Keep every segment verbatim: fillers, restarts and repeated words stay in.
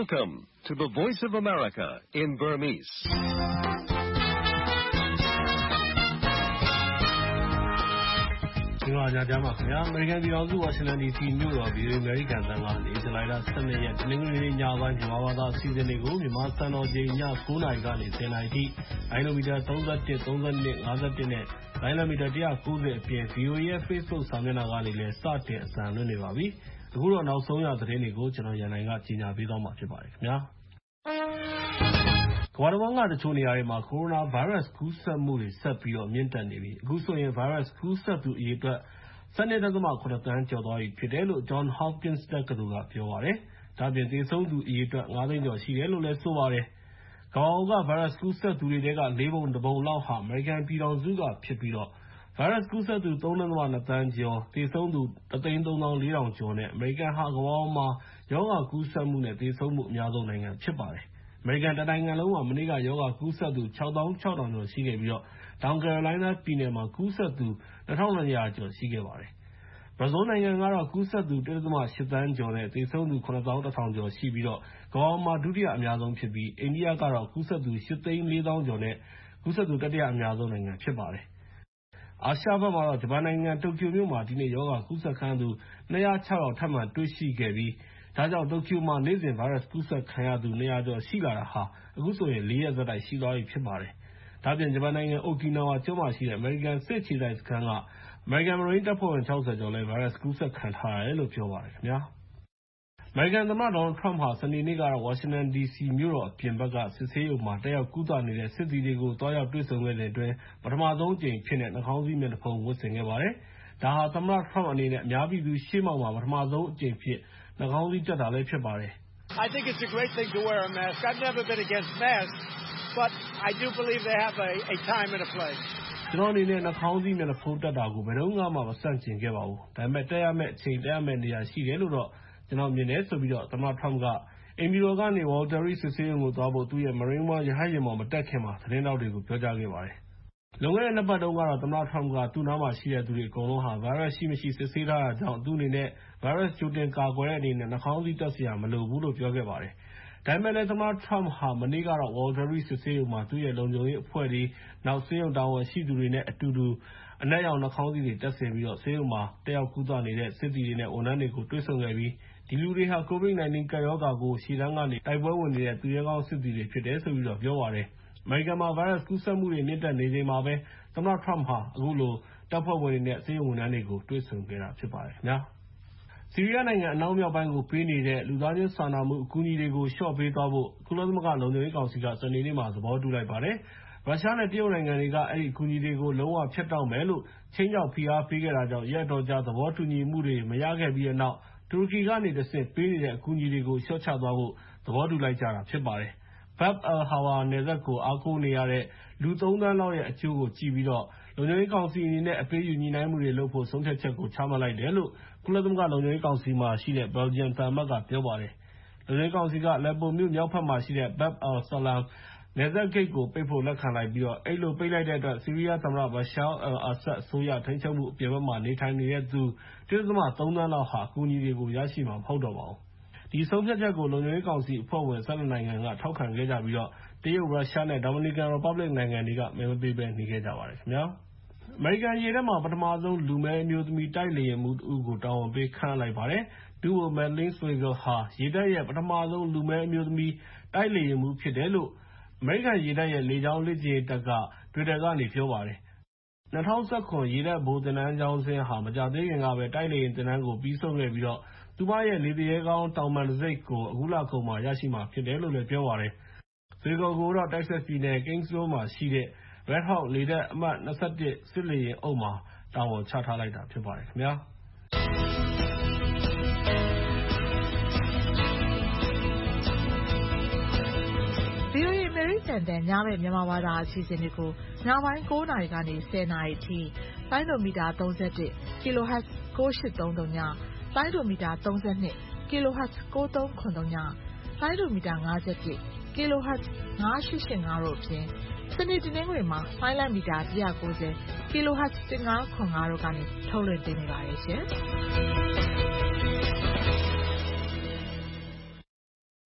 Welcome to the Voice of America in Burmese. ။ဒီမှာညချမ်းပါခင်ဗျာ။ American ပြည်ထောင်စု Washington ဒီ စီ မြို့တော် ဗီအိုအေ အမေရိကန်အသံကနေ ဇူလိုင်လ ၁၂ ရက် တနင်္ဂနွေနေ့ညပိုင်း မြန်မာဘာသာအစီအစဉ်တွေကို မြန်မာစံတော်ချိန် ည ၉ နာရီကနေ ၁၀ နာရီအထိ လိုင်းနိုမီတာ ၃၁၊ ၃၂၊ ၅၁ နဲ့ လိုင်းလံမီတာ ၁၉၀ အပြင် ဗီအိုအေရဲ့ Facebook စာမျက်နှာကနေလည်း စတင်အသံလွှင့်နေပါပြီ။ အခုတော့ နောက်ဆုံးရသတင်းတွေကို ကိုရန်နိုင်က ကြေညာပေးသွားမှာဖြစ်ပါတယ်ခင်ဗျာ။ ကမ္ဘာတဝန်းက တချို့နေရာတွေမှာ ကိုရိုနာဗိုင်းရပ်စ်ကူးစက်မှုတွေ ဆက်ပြီးတော့ မြင့်တက်နေပြီး အခုဆိုရင် ဗိုင်းရပ်စ်ကူးစက်သူအရေအတွက် ၁၂.၇ သန်းကျော်သွားပြီဖြစ်တယ်လို့ Johns Hopkins တက္ကသိုလ်က ပြောပါတယ်။ ဒါ့အပြင် သေဆုံးသူအရေအတွက် ၅ သိန်းကျော်ရှိတယ်လို့လည်း ဆိုပါတယ်။ ကမ္ဘာပေါ်က ဗိုင်းရပ်စ်ကူးစက်သူတွေထဲက လေးပုံတစ်ပုံလောက်ဟာ အမေရိကန်ပြည်ထောင်စုကဖြစ်ပြီး ဗိုင်းရပ်စ်ကူးစက်သူ ၃.၂ သန်းကျော်၊ သေဆုံးသူ ၁၃၄,၀၀၀ ကျော်နဲ့ အမေရိကန်ဟာ ကမ္ဘာပေါ်မှာ ရောဂါကူးစက်မှုနဲ့ သေဆုံးမှုအများဆုံးနိုင်ငံဖြစ်ပါတယ်။ အမေရိကန်တနိုင်ငံလုံးမှာ မနေ့က ရောဂါကူးစက်သူ ၆၆,၀၀၀ ကျော်ရှိခဲ့ပြီး တောင်ကယ်ရိုလိုင်းနားပြည်နယ်မှာ ကူးစက်သူ ၂,၂၀၀ ကျော်ရှိခဲ့ပါတယ်။ ဘရာဇီးနိုင်ငံကတော့ ကူးစက်သူ ၁.၈ သန်းကျော်နဲ့ သေဆုံးသူ ၇၁,၀၀၀ ကျော်ရှိပြီး ကမ္ဘာပေါ်မှာ ဒုတိယအများဆုံးဖြစ်ပြီး အိန္ဒိယကတော့ ကူးစက်သူ ၈၄၀,၀၀၀ ကျော်နဲ့ ကူးစက်သူ တတိယအများဆုံးနိုင်ငံဖြစ်ပါတယ်။ အာရှဘက်မှာတော့ ဂျပန်နိုင်ငံ တိုကျိုမြို့မှာ ဒီနေ့ ရောဂါကူးစက်ခံရသူ ၂၀၆ ယောက် ထပ်မံတွေ့ရှိခဲ့ပြီး ဒါကြောင့် တိုကျိုမှာ နေ့စဉ် ဗိုင်းရပ်စ်ကူးစက်ခံရသူ ၂၀၀ ကျော်ရှိလာတာဟာ အခုဆိုရင် လေးရက်ဆက်တိုက်ရှိသွားပြီဖြစ်ပါတယ်။ ဒါ့အပြင် ဂျပန်နိုင်ငံ အိုကီနာဝါကျွန်းမှာရှိတဲ့ အမေရိကန်စစ်အခြေစိုက်စခန်းက အမေရိကန်မရိန်းတပ်ဖွဲ့ဝင် ၆၀ ကျော်လည်း ဗိုင်းရပ်စ်ကူးစက်ခံထားရတယ်လို့ ပြောပါတယ်ခင်ဗျာ။ အမေရိကန်သမ္မတ Donald Trump ဟာ စနေနေ့ကတော့ ဝါရှင်တန် ဒီ စီ မြို့တော်အပြင်ဘက်က စစ်ဆေးရုံမှာ တက်ရောက်ကုသနေတဲ့ စစ်သည်တွေကို သွားရောက်တွေ့ဆုံခဲ့စဉ်အတွင်း ပထမဆုံးအကြိမ်အဖြစ်နဲ့ နှာခေါင်းစည်း မျက်နှာဖုံး ဝတ်ဆင်ခဲ့ပါတယ်။ ဒါဟာ သမ္မတ Trump အနေနဲ့ အများပြည်သူရှေ့မှောက်မှာ ပထမဆုံးအကြိမ်အဖြစ် နှာခေါင်းစည်းတပ်တာလည်းဖြစ်ပါတယ်။ “ ကျနော့်အနေနဲ့ နှာခေါင်းစည်း မျက်နှာဖုံးတပ်တာကို ဘယ်တုန်းကမှ မဆန့်ကျင်ခဲ့ပါဘူး။ ဒါပေမဲ့ တပ်ရမယ့်အချိန် တပ်ရမယ့်နေရာ ရှိတယ်လို့ ကျနော်မြင်တယ်။” လို့ သမ္မတ Trump က အိမ်ဖြူတော်ကနေ Walter Reed စစ်ဆေးရုံကိုသွားဖို့ သူ့ရဲ့ Marine One ရဟတ်ယာဉ်ပေါ် မတက်ခင်မှာ သတင်းထောက်တွေကို ပြောကြားခဲ့ပါတယ်။ လွန်ခဲ့တဲ့ နှစ်ပတ်တုန်းကတော့ သမ္မတ Trump က သူ့နားမှာရှိတဲ့သူတွေအကုန်လုံးဟာ ဗိုင်းရပ်စ်ရှိမရှိ စစ်ဆေးထားတာကြောင့် သူ့အနေနဲ့ ဗိုင်းရပ်စ်ကြိုတင်ကာကွယ်တဲ့အနေနဲ့ နှာခေါင်းစည်းတပ်စရာမလိုဘူးလို့ ပြောခဲ့ပါတယ်။ ဒါပေမဲ့လည်း သမ္မတ Trump ဟာ မနေ့ကတော့ Walter Reed စစ်ဆေးရုံမှာ သူ့ရဲ့ လုံခြုံရေးအဖွဲ့တွေ၊ နောက် ဆေးရုံတာဝန်ရှိသူတွေနဲ့အတူတူ အနက်ရောင်နှာခေါင်းစည်းတွေ တပ်ဆင်ပြီး ဆေးရုံမှာ တက်ရောက်ကုသနေတဲ့ စစ်သည်တွေနဲ့ ဝန်ထမ်းတွေကို တွေ့ဆုံခဲ့ပြီး ဒီလူတွေဟာ ကိုဗစ် ၁၉ ကပ်ရောဂါကို ရှေ့တန်းကနေ တိုက်ပွဲဝင်နေတဲ့ သူရဲကောင်းစစ်သည်တွေဖြစ်တယ်လို့ ပြောပါတယ်။ အမေရိကန်မှာ ဗိုင်းရပ်စ်ကူးစက်မှုတွေ မြင့်တက်နေချိန်မှာပဲ သမ္မတ Trump ဟာ အခုလို တပ်ဖွဲ့ဝင်တွေနဲ့ ဆေးရုံဝန်ထမ်းတွေကို တွေ့ဆုံခဲ့တာဖြစ်ပါတယ်ခင်ဗျာ။ ဆီးရီးယားနိုင်ငံ အနောက်မြောက်ပိုင်းကိုပေးနေတဲ့ လူသားချင်းစာနာမှုအကူအညီတွေကို လျှော့ပေးသွားဖို့ ကုလသမဂ္ဂလုံခြုံရေးကောင်စီက စနေနေ့မှာ သဘောတူလိုက်ပါတယ်။ ရုရှားနဲ့ တရုတ်နိုင်ငံတွေက အဲဒီအကူအညီတွေကို လုံးဝဖြတ်တောက်မယ်လို့ ခြိမ်းခြောက်ဖိအားပေးခဲ့တာကြောင့် ရက်အတော်ကြာ သဘောတူညီမှုတွေ မရခဲ့ပြီးတဲ့နောက် တူရကီကနေတဆင့် ပေးနေတဲ့ အကူအညီတွေကို လျှော့ချသွားဖို့ သဘောတူလိုက်ကြတာဖြစ်ပါတယ်။ Bab al-Hawa နယ်စပ်ကို အားကိုးနေရတဲ့ လူ သုံး သန်းလောက်ရဲ့ အကျိုးကိုကြည့်ပြီး လုံခြုံရေးကောင်စီအနေနဲ့ အပေးအယူညှိနှိုင်းမှုတွေလုပ်ဖို့ ဆုံးဖြတ်ချက်ကို ချမှတ်လိုက်တယ်လို့ ကုလသမဂ္ဂလုံခြုံရေးကောင်စီမှာရှိတဲ့ ဘယ်လ်ဂျီယံသံအမတ်က ပြောပါတယ်။ လုံခြုံရေးကောင်စီက Aleppo မြို့မြောက်ဘက်မှာရှိတဲ့ Bab al-Salam နယ်စပ်ဂိတ်ကို ပိတ်ဖို့လက်ခံလိုက်ပြီး အဲဒီလိုပိတ်လိုက်တဲ့အတွက် ဆီးရီးယားသမ္မတ Bashar al-Assad အစိုးရ ထိန်းချုပ်မှုအပြင်ဘက်မှာ နေထိုင်နေတဲ့သူ ၁.၃ သန်းလောက်ဟာ အကူအညီတွေကို ရရှိမှာမဟုတ်တော့ပါဘူး။ ဒီဆုံးဖြတ်ချက်ကို လုံခြုံရေးကောင်စီအဖွဲ့ဝင် ၁၂ နိုင်ငံက ထောက်ခံခဲ့ကြပြီး တရုတ်၊ ရုရှားနဲ့ Dominican Republic နိုင်ငံတွေက မဲမပေးဘဲ နေခဲ့ကြပါတယ်ခင်ဗျာ။ အမေရိကန်ရေတပ်မှာ ပထမဆုံး လူမည်းအမျိုးသမီး တိုက်လေယာဉ်မှူးတဦးကို တာဝန်ပေးခန့်အပ်လိုက်ပါတယ်။ ဒုဗိုလ် Madeleine Swigert ဟာ ရေတပ်ရဲ့ ပထမဆုံး လူမည်းအမျိုးသမီး တိုက်လေယာဉ်မှူးဖြစ်တယ်လို့ အမေရိကန်ရေတပ်ရဲ့ လေကြောင်းလေ့ကျင့်ရေးတပ်က တွစ်တာကနေ ပြောပါတယ်။ ၂၀၁၇ ရေတပ်ဗိုလ်သင်တန်းကျောင်းဆင်းဟာ မကြာသေးခင်ကပဲ တိုက်လေယာဉ်သင်တန်းကို ပြီးဆုံးခဲ့ပြီး သူမရဲ့ လေသူရဲကောင်းတောင်ပန်တံဆိပ်ကို အခုလကုန်မှာ ရရှိမှာဖြစ်တယ်လို့ ပြောပါတယ်။ Swigert ကိုတော့ တက္ကဆက်ပြည်နယ် Gainesville မှာရှိတဲ့ Red Hawk လေတပ် အမှတ် ၂၁ စစ်လေယာဉ်အုပ်မှာ တာဝန်ချထားလိုက်တာဖြစ်ပါတယ်ခင်ဗျာ။ VOA အမေရိကန်အသံ ညဘက်မြန်မာဘာသာအစီအစဉ်တွေကို ညပိုင်း ၉ နာရီကနေ ၁၀ နာရီအထိ လိုင်းဒိုမီတာ ၃၁ Kilohertz ၉၈၃၀ ည၊ လိုင်းဒိုမီတာ ၃၂ Kilohertz ၉၃၇၀ ည၊ လိုင်းဒိုမီတာ ၅၁ Kilohertz ၅၈၈၅ တို့အပြင် စနေ၊ တနင်္ဂနွေမှာ လိုင်းလံမီတာ ၁၉၀ Kilohertz ၁၅၇၅ တို့ကနေ ထုတ်လွှင့်ပေးနေပါတယ်ရှင်။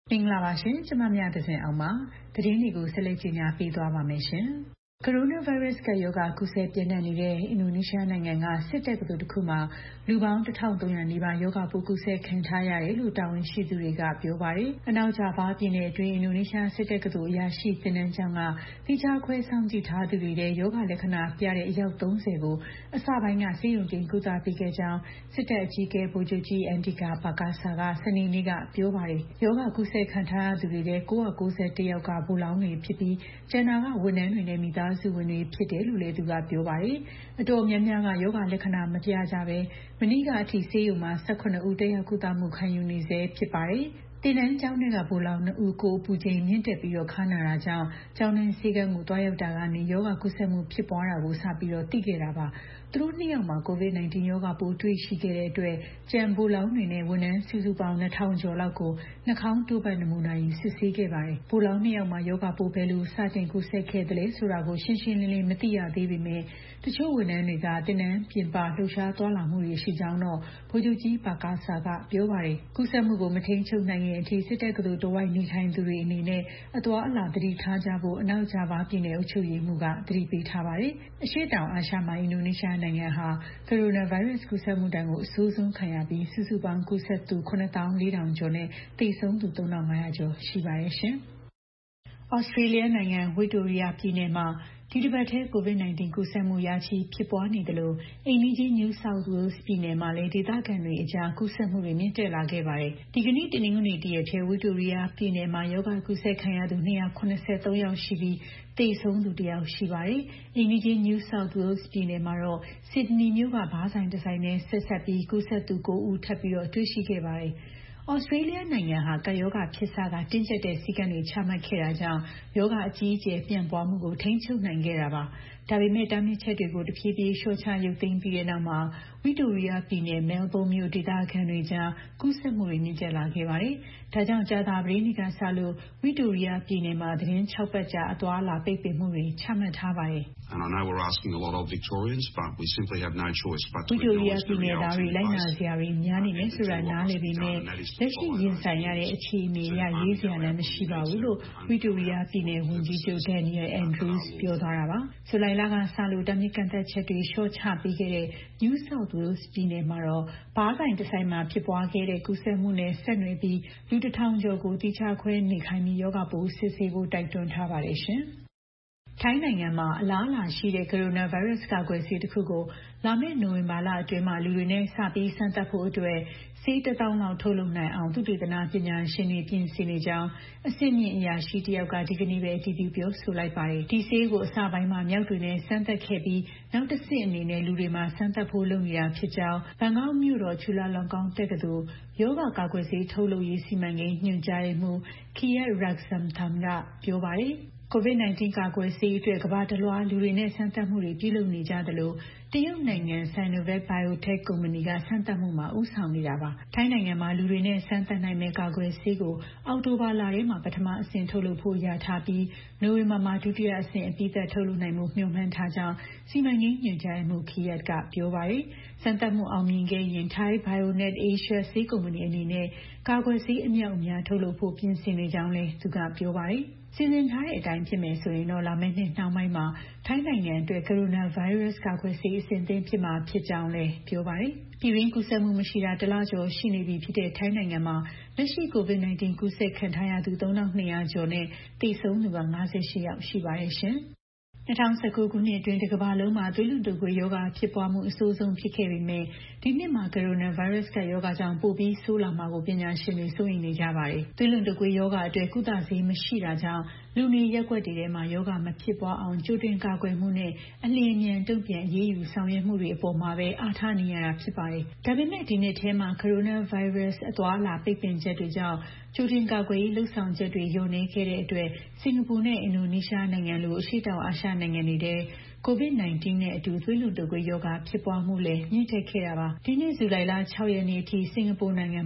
မင်္ဂလာပါရှင်ကျမမြတ်တဲ့အောင်ပါသတင်းတွေကိုဆက်လက်ကြီးညာပေးသွားပါမယ်ရှင်ကိုရိုနာဗိုင်းရပ်စ်ကရောဂါကူးစက်ပြန့်နှံ့နေတဲ့အင်ဒိုနီးရှားနိုင်ငံကစစ်တပ်ကတူတစ်ခုမှာလူပေါင်းတစ်ထောင်သုံးရာနီးပါးရောဂါပိုးကူးစက်ခံထားရတယ်လို့တာဝန်ရှိသူတွေကပြောပါတယ်အနောက်ဂျာဗားပြည်နယ်အတွင်းအင်ဒိုနီးရှားစစ်တပ်ကတူအရာရှိသင်တန်းကျောင်းကတိကျခွဲဆောင်ကြည့်ထားသူတွေတဲ့ရောဂါလက္ခဏာပြတဲ့အယောက်သုံးဆယ်ကိုအစပိုင်းကဆေးရုံတင်ကုသပေးခဲ့ကြောင်းစစ်တပ်အကြီးအကဲဗိုလ်ချုပ်ကြီးအန်ဒီကာပါကာဆာကစနေနေ့ကပြောပါတယ်ရောဂါကူးစက်ခံထားရသူတွေတဲ့ကိုးရာကိုးဆယ်တစ်ယောက်ကဘူလောင်းတွေဖြစ်ပြီးကျန်တာကဝန်ထမ်းတွေနဲ့မိသားစုဝင်တွေဖြစ်တယ်လို့လည်းသူကပြောပါတယ်အတော်များများကယောဂလက္ခဏာမပြကြဘဲမနေ့ကအထိဆေးရုံမှာ၁၈ဦးတက်ရောက်ကုသမှုခံယူနေဆဲဖြစ်ပါတယ်တင်နန်းကျောင်းတွေကဘူလောင်နှစ်ဦးကိုပူချိန်မြင့်တက်ပြီးတော့ခါနာတာကြောင့်ကျောင်းတွင်းဆေးကန်းကိုတွားရောက်တာကနေယောဂကုသမှုဖြစ်ပွားတာကိုစပြီးတော့သိခဲ့တာပါသူတို့နှစ်ယောက်မှာကိုဗစ် ၁၉ ရောဂါပိုးတွေ့ရှိခဲ့တဲ့အတွက်ကြံဘူလောင်တွေနဲ့ဝန်ထမ်းစုစုပေါင်းနှစ်ထောင်ကျော်လောက်ကိုနှာခေါင်းတိုးပတ်နမူနာယူစစ်ဆေးခဲ့ပါတယ်ဘူလောင်နှစ်ယောက်မှာယောဂပိုးဘယ်လိုစတင်ကူးစက်ခဲ့တယ်လဲဆိုတာကိုရှင်းရှင်းလင်းလင်းမသိရသေးပေမဲ့တချို့ဝန်ထမ်းတွေကတင်နန်းပြင်ပလှုပ်ရှားသွားလာမှုတွေရှိကြောင်းတော့ဗိုလ်ချုပ်ကြီးပါကာဆာကပြောပါတယ်ကူးစက်မှုကိုမထိန်ချုပ်နိုင်ရင်အထိစစ်တပ်ကတူတဝိုက်နေထိုင်သူတွေအနေနဲ့အသွားအလာသတိထားကြဖို့အနောက်ဂျာဗားပြည်နယ်အုပ်ချုပ်ရေးမှူးကသတိပေးထားပါတယ်အရှေ့တောင်အာရှမှာအင်ဒိုနီးရှားနိုင်ငံဟာကိုရိုနာဗိုင်းရပ်စ်ကူးစက်မှုတန်းကိုအဆိုးဆုံးခံရပြီးစုစုပေါင်းကူးစက်သူခုနှစ်သောင်းလေးထောင်ကျော်နဲ့သေဆုံးသူသုံးထောင်ငါးရာကျော်ရှိပါတယ်ရှင်။ဩစတြေးလျနိုင်ငံဝစ်တိုရီယာပြည်နယ်မှာဒီတစ်ပတ်ထဲကိုဗစ် ၁၉ ကူးစက်မှုရာချီဖြစ်ပွားနေတယ်လို့အိမ်နီးချင်း New South Wales ပြည်နယ်မှာလည်းဒေသခံတွေအကြားကူးစက်မှုတွေမြင့်တက်လာခဲ့ပါတယ်။ဒီကနေ့တနင်္ဂနွေတရက်ထဲဝစ်တိုရီယာပြည်နယ်မှာယောဂကူးစက်ခံရသူနှစ်ရာခုနှစ်ဆယ်သုံးယောက်ရှိပြီးသေဆုံးသူတစ်ယောက်ရှိပါတယ်။အိမ်နီးချင်း New South Wales ပြည်နယ်မှာတော့ Sydney မြို့ကဘားဆိုင်တစ်ဆိုင်နဲ့ဆက်ဆက်ပြီးကူးစက်သူကိုးဦးထပ်ပြီးတော့တွေ့ရှိခဲ့ပါတယ်။ဩစတြေးလျနိုင်ငံဟာကပ်ရောဂါဖြစ်စကတင်းကျပ်တဲ့စည်းကမ်းတွေချမှတ်ခဲ့တာကြောင့်ယောဂအကြီးအကျယ်ပြန့်ပွားမှုကိုထိန်းချုပ်နိုင်ခဲ့တာပါဒါပေမဲ့တားမြစ်ချက်တွေကိုတဖြည်းဖြည်းလျှော့ချရုပ်သိမ်းပြီးတဲ့နောက်မှာဝစ်တိုရီယာပြည်နယ်မဲလ်ဘုန်းမြို့ဒေသခံတွေကြားကူးစက်မှုတွေမြင့်တက်လာခဲ့ပါတယ်ဒါကြောင့်ကြာသပတေးနေ့ကစလို့ဝစ်တိုရီယာပြည်နယ်မှာသတင်း၆ပတ်ကြာအသွားအလာပိတ်ပင်မှုတွေချမှတ်ထားပါတယ် And I know we're asking a lot of Victorians, but we simply have no choice but to acknowledge the reality of life. ဝစ်တိုရီယာပြည်နယ်သားတွေလိုက်နာစရာတွေများနေမယ်ဆိုတာနားလည်ပေမဲ့လက်ရှိရင်ဆိုင်ရတဲ့အခြေအနေအရရေးစရာလည်းမရှိပါဘူးလို့ဝစ်တိုရီယာပြည်နယ်ဝန်ကြီးချုပ်ဒန်နီယယ်အန်ဒရူးစ်ပြောသွားတာပါဇူလိုင်လကစလို့တားမြစ်ကန့်သတ်ချက်တွေလျှော့ချပေးခဲ့တဲ့ New South Wales ပြည်နယ်မှာတော့ဘားဆိုင်တစ်ဆိုင်မှာဖြစ်ပွားခဲ့တဲ့ကူးစက်မှုနဲ့ဆက်နွယ်ပြီးလူတစ်ထောင်ကျော်ကိုတိကျခွဲနေခိုင်းပြီးယောဂပိုးစစ်ဆေးဖို့တိုက်တွန်းထားပါတယ်ရှင်ထိုင်းနိုင်ငံမှာအလားအလာရှိတဲ့ကိုရိုနာဗိုင်းရပ်စ်ကာကွယ်ဆေးတစ်ခုကိုလာမယ့်နိုဝင်ဘာလအတွင်းမှာလူတွေနဲ့စပြီးစမ်းသပ်ဖို့အတွက်ဆေးတစ်သောင်းလောက်ထုတ်လုပ်နိုင်အောင်သုတေသနပညာရှင်တွေပြင်ဆင်နေကြောင်းအဆင့်မြင့်အရာရှိတယောက်ကဒီကနေ့ပဲအတည်ပြုပြောဆိုလိုက်ပါတယ်ဒီဆေးကိုအစပိုင်းမှာမြောက်တွေနဲ့စမ်းသပ်ခဲ့ပြီးနောက်တစ်ဆင့်အနေနဲ့လူတွေမှာစမ်းသပ်ဖို့လုပ်နေတာဖြစ်ကြောင်းဘန်ကောက်မြို့တော်ချူလာလောင်ကောင်တက္ကသိုလ်ယောဂကာကွယ်ဆေးထုတ်လုပ်ရေးစီမံကိန်းညွှန်ကြားရေးမှူးခီယက်ရက်ဆမ်သမ်ကပြောပါတယ်ကိုဗစ် ၁၉ ကာကွယ်ဆေးအတွက်ကမ္ဘာတစ်လွှားလူတွေနဲ့စမ်းသပ်မှုတွေပြုလုပ်နေကြသလိုတရုတ်နိုင်ငံ Sinovac Biotech ကုမ္ပဏီကစမ်းသပ်မှုမှာဦးဆောင်နေတာပါထိုင်းနိုင်ငံမှာလူတွေနဲ့စမ်းသပ်နိုင်မဲ့ကာကွယ်ဆေးကိုအောက်တိုဘာလထဲမှာပထမအဆင့်ထုတ်လုပ်ဖို့ရထားပြီးနိုဝင်ဘာမှာဒုတိယအဆင့်အပြီးသတ်ထုတ်လုပ်နိုင်မှုမျှော်မှန်းထားကြောင်းစီမံကိန်းညွှန်ကြားရေးမှူးခီယက်ကပြောပါတယ်စမ်းသပ်မှုအောင်မြင်ခဲ့ရင် Thai Bionet Asia ဆေးကုမ္ပဏီအနေနဲ့ကာကွယ်ဆေးအမြောက်အများထုတ်လုပ်ဖို့ပြင်ဆင်နေကြောင်းလည်းသူကပြောပါတယ်စီစဉ်ထားတဲ့အတိုင်းဖြစ်မယ်ဆိုရင်တော့လာမယ့်နှစ်နှောင်းပိုင်းမှာထိုင်းနိုင်ငံအတွက်ကိုရိုနာဗိုင်းရပ်စ်ကာကွယ်ဆေးအဆင့်သင့်ဖြစ်မှာဖြစ်ကြောင်းလည်းပြောပါတယ်။ပြည်တွင်းကူးစက်မှုမရှိတာတစ်လကျော်ရှိနေပြီဖြစ်တဲ့ထိုင်းနိုင်ငံမှာလက်ရှိကိုဗစ် ၁၉ ကူးစက်ခံထားရသူသုံးထောင်နှစ်ရာကျော်နဲ့သေဆုံးသူက၅၈ယောက်ရှိပါတယ်ရှင်။၂၀၁၉ခုနှစ်အတွင်းတစ်ကမ္ဘာလုံးမှာသွေးလွန်တုပ်ကွေးရောဂါဖြစ်ပွားမှုအဆိုးဆုံးဖြစ်ခဲ့ပေမဲ့ဒီနှစ်မှာကိုရိုနာဗိုင်းရပ်စ်ကရောဂါကြောင့်ပိုပြီးဆိုးလာမှာကိုပညာရှင်တွေစိုးရိမ်နေကြပါတယ်။သွေးလွန်တုပ်ကွေးရောဂါအတွက်ကုသဆေးမရှိတာကြောင့်လူနေရပ်ကွက်တွေထဲမှာရောဂါမဖြစ်ပွားအောင်ကြိုတင်ကာကွယ်မှုနဲ့အလျင်အမြန်တုံ့ပြန်အရေးယူဆောင်ရွက်မှုတွေအပေါ်မှာပဲအားထားနေရတာဖြစ်ပါတယ်။ဒါပေမဲ့ဒီနှစ်ထဲမှာကိုရိုနာဗိုင်းရပ်စ်အသွားအလာပိတ်ပင်ချက်တွေကြောင့်ကြိုတင်ကာကွယ်ရေးလှုပ်ဆောင်ချက်တွေလျော့နည်းခဲ့တဲ့အတွက်စင်ကာပူနဲ့အင်ဒိုနီးရှားနိုင်ငံလိုအရှေ့တောင်အာရှနိုင်ငံတွေထဲကိုဗစ် ၁၉ နဲ့အတူသွေးလွန်တုပ်ကွေးရောဂါဖြစ်ပွားမှုလည်းမြင့်တက်ခဲ့တာပါဒီနေ့ဇူလိုင်လ၆ရက်နေ့အထိစင်ကာပူနိုင်ငံမှာ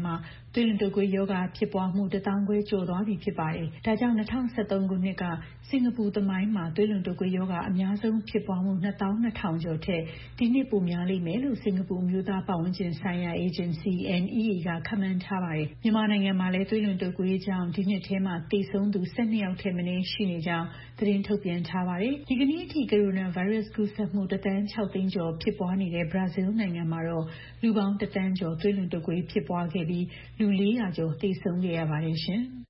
သွေးလွန်တုပ်ကွေးရောဂါဖြစ်ပွားမှုတစ်သောင်းခွဲကျော်သွားပြီဖြစ်ပါတယ်။ဒါကြောင့်၂၀၁၃ခုနှစ်ကစင်ကာပူသမိုင်းမှာသွေးလွန်တုပ်ကွေးရောဂါအများဆုံးဖြစ်ပွားမှုနှစ်သောင်းနှစ်ထောင်ကျော်ထက်ဒီနှစ်ပိုများလိမ့်မယ်လို့စင်ကာပူအမျိုးသားပတ်ဝန်းကျင်ဆိုင်ရာအေဂျင်စီ N E A ကခန့်မှန်းထားပါတယ်။မြန်မာနိုင်ငံမှာလည်းသွေးလွန်တုပ်ကွေးကြောင့်ဒီနှစ်ထဲမှာသေဆုံးသူ၁၂ယောက်ထက်မနည်းရှိနေကြောင်းသတင်းထုတ်ပြန်ထားပါတယ်။ဒီကနေ့အထိကိုရိုနာဗိုင်းရပ်စ်ကူးစက်မှုတစ်သန်း၆သိန်းကျော်ဖြစ်ပွားနေတဲ့ဘရာဇီးနိုင်ငံမှာတော့လူပေါင်းတစ်သန်းကျော်သွေးလွန်တုပ်ကွေးဖြစ်ပွားခဲ့ပြီးလူလေးရာကျော်သေဆုံးခဲ့ရပါတယ်ရှင်။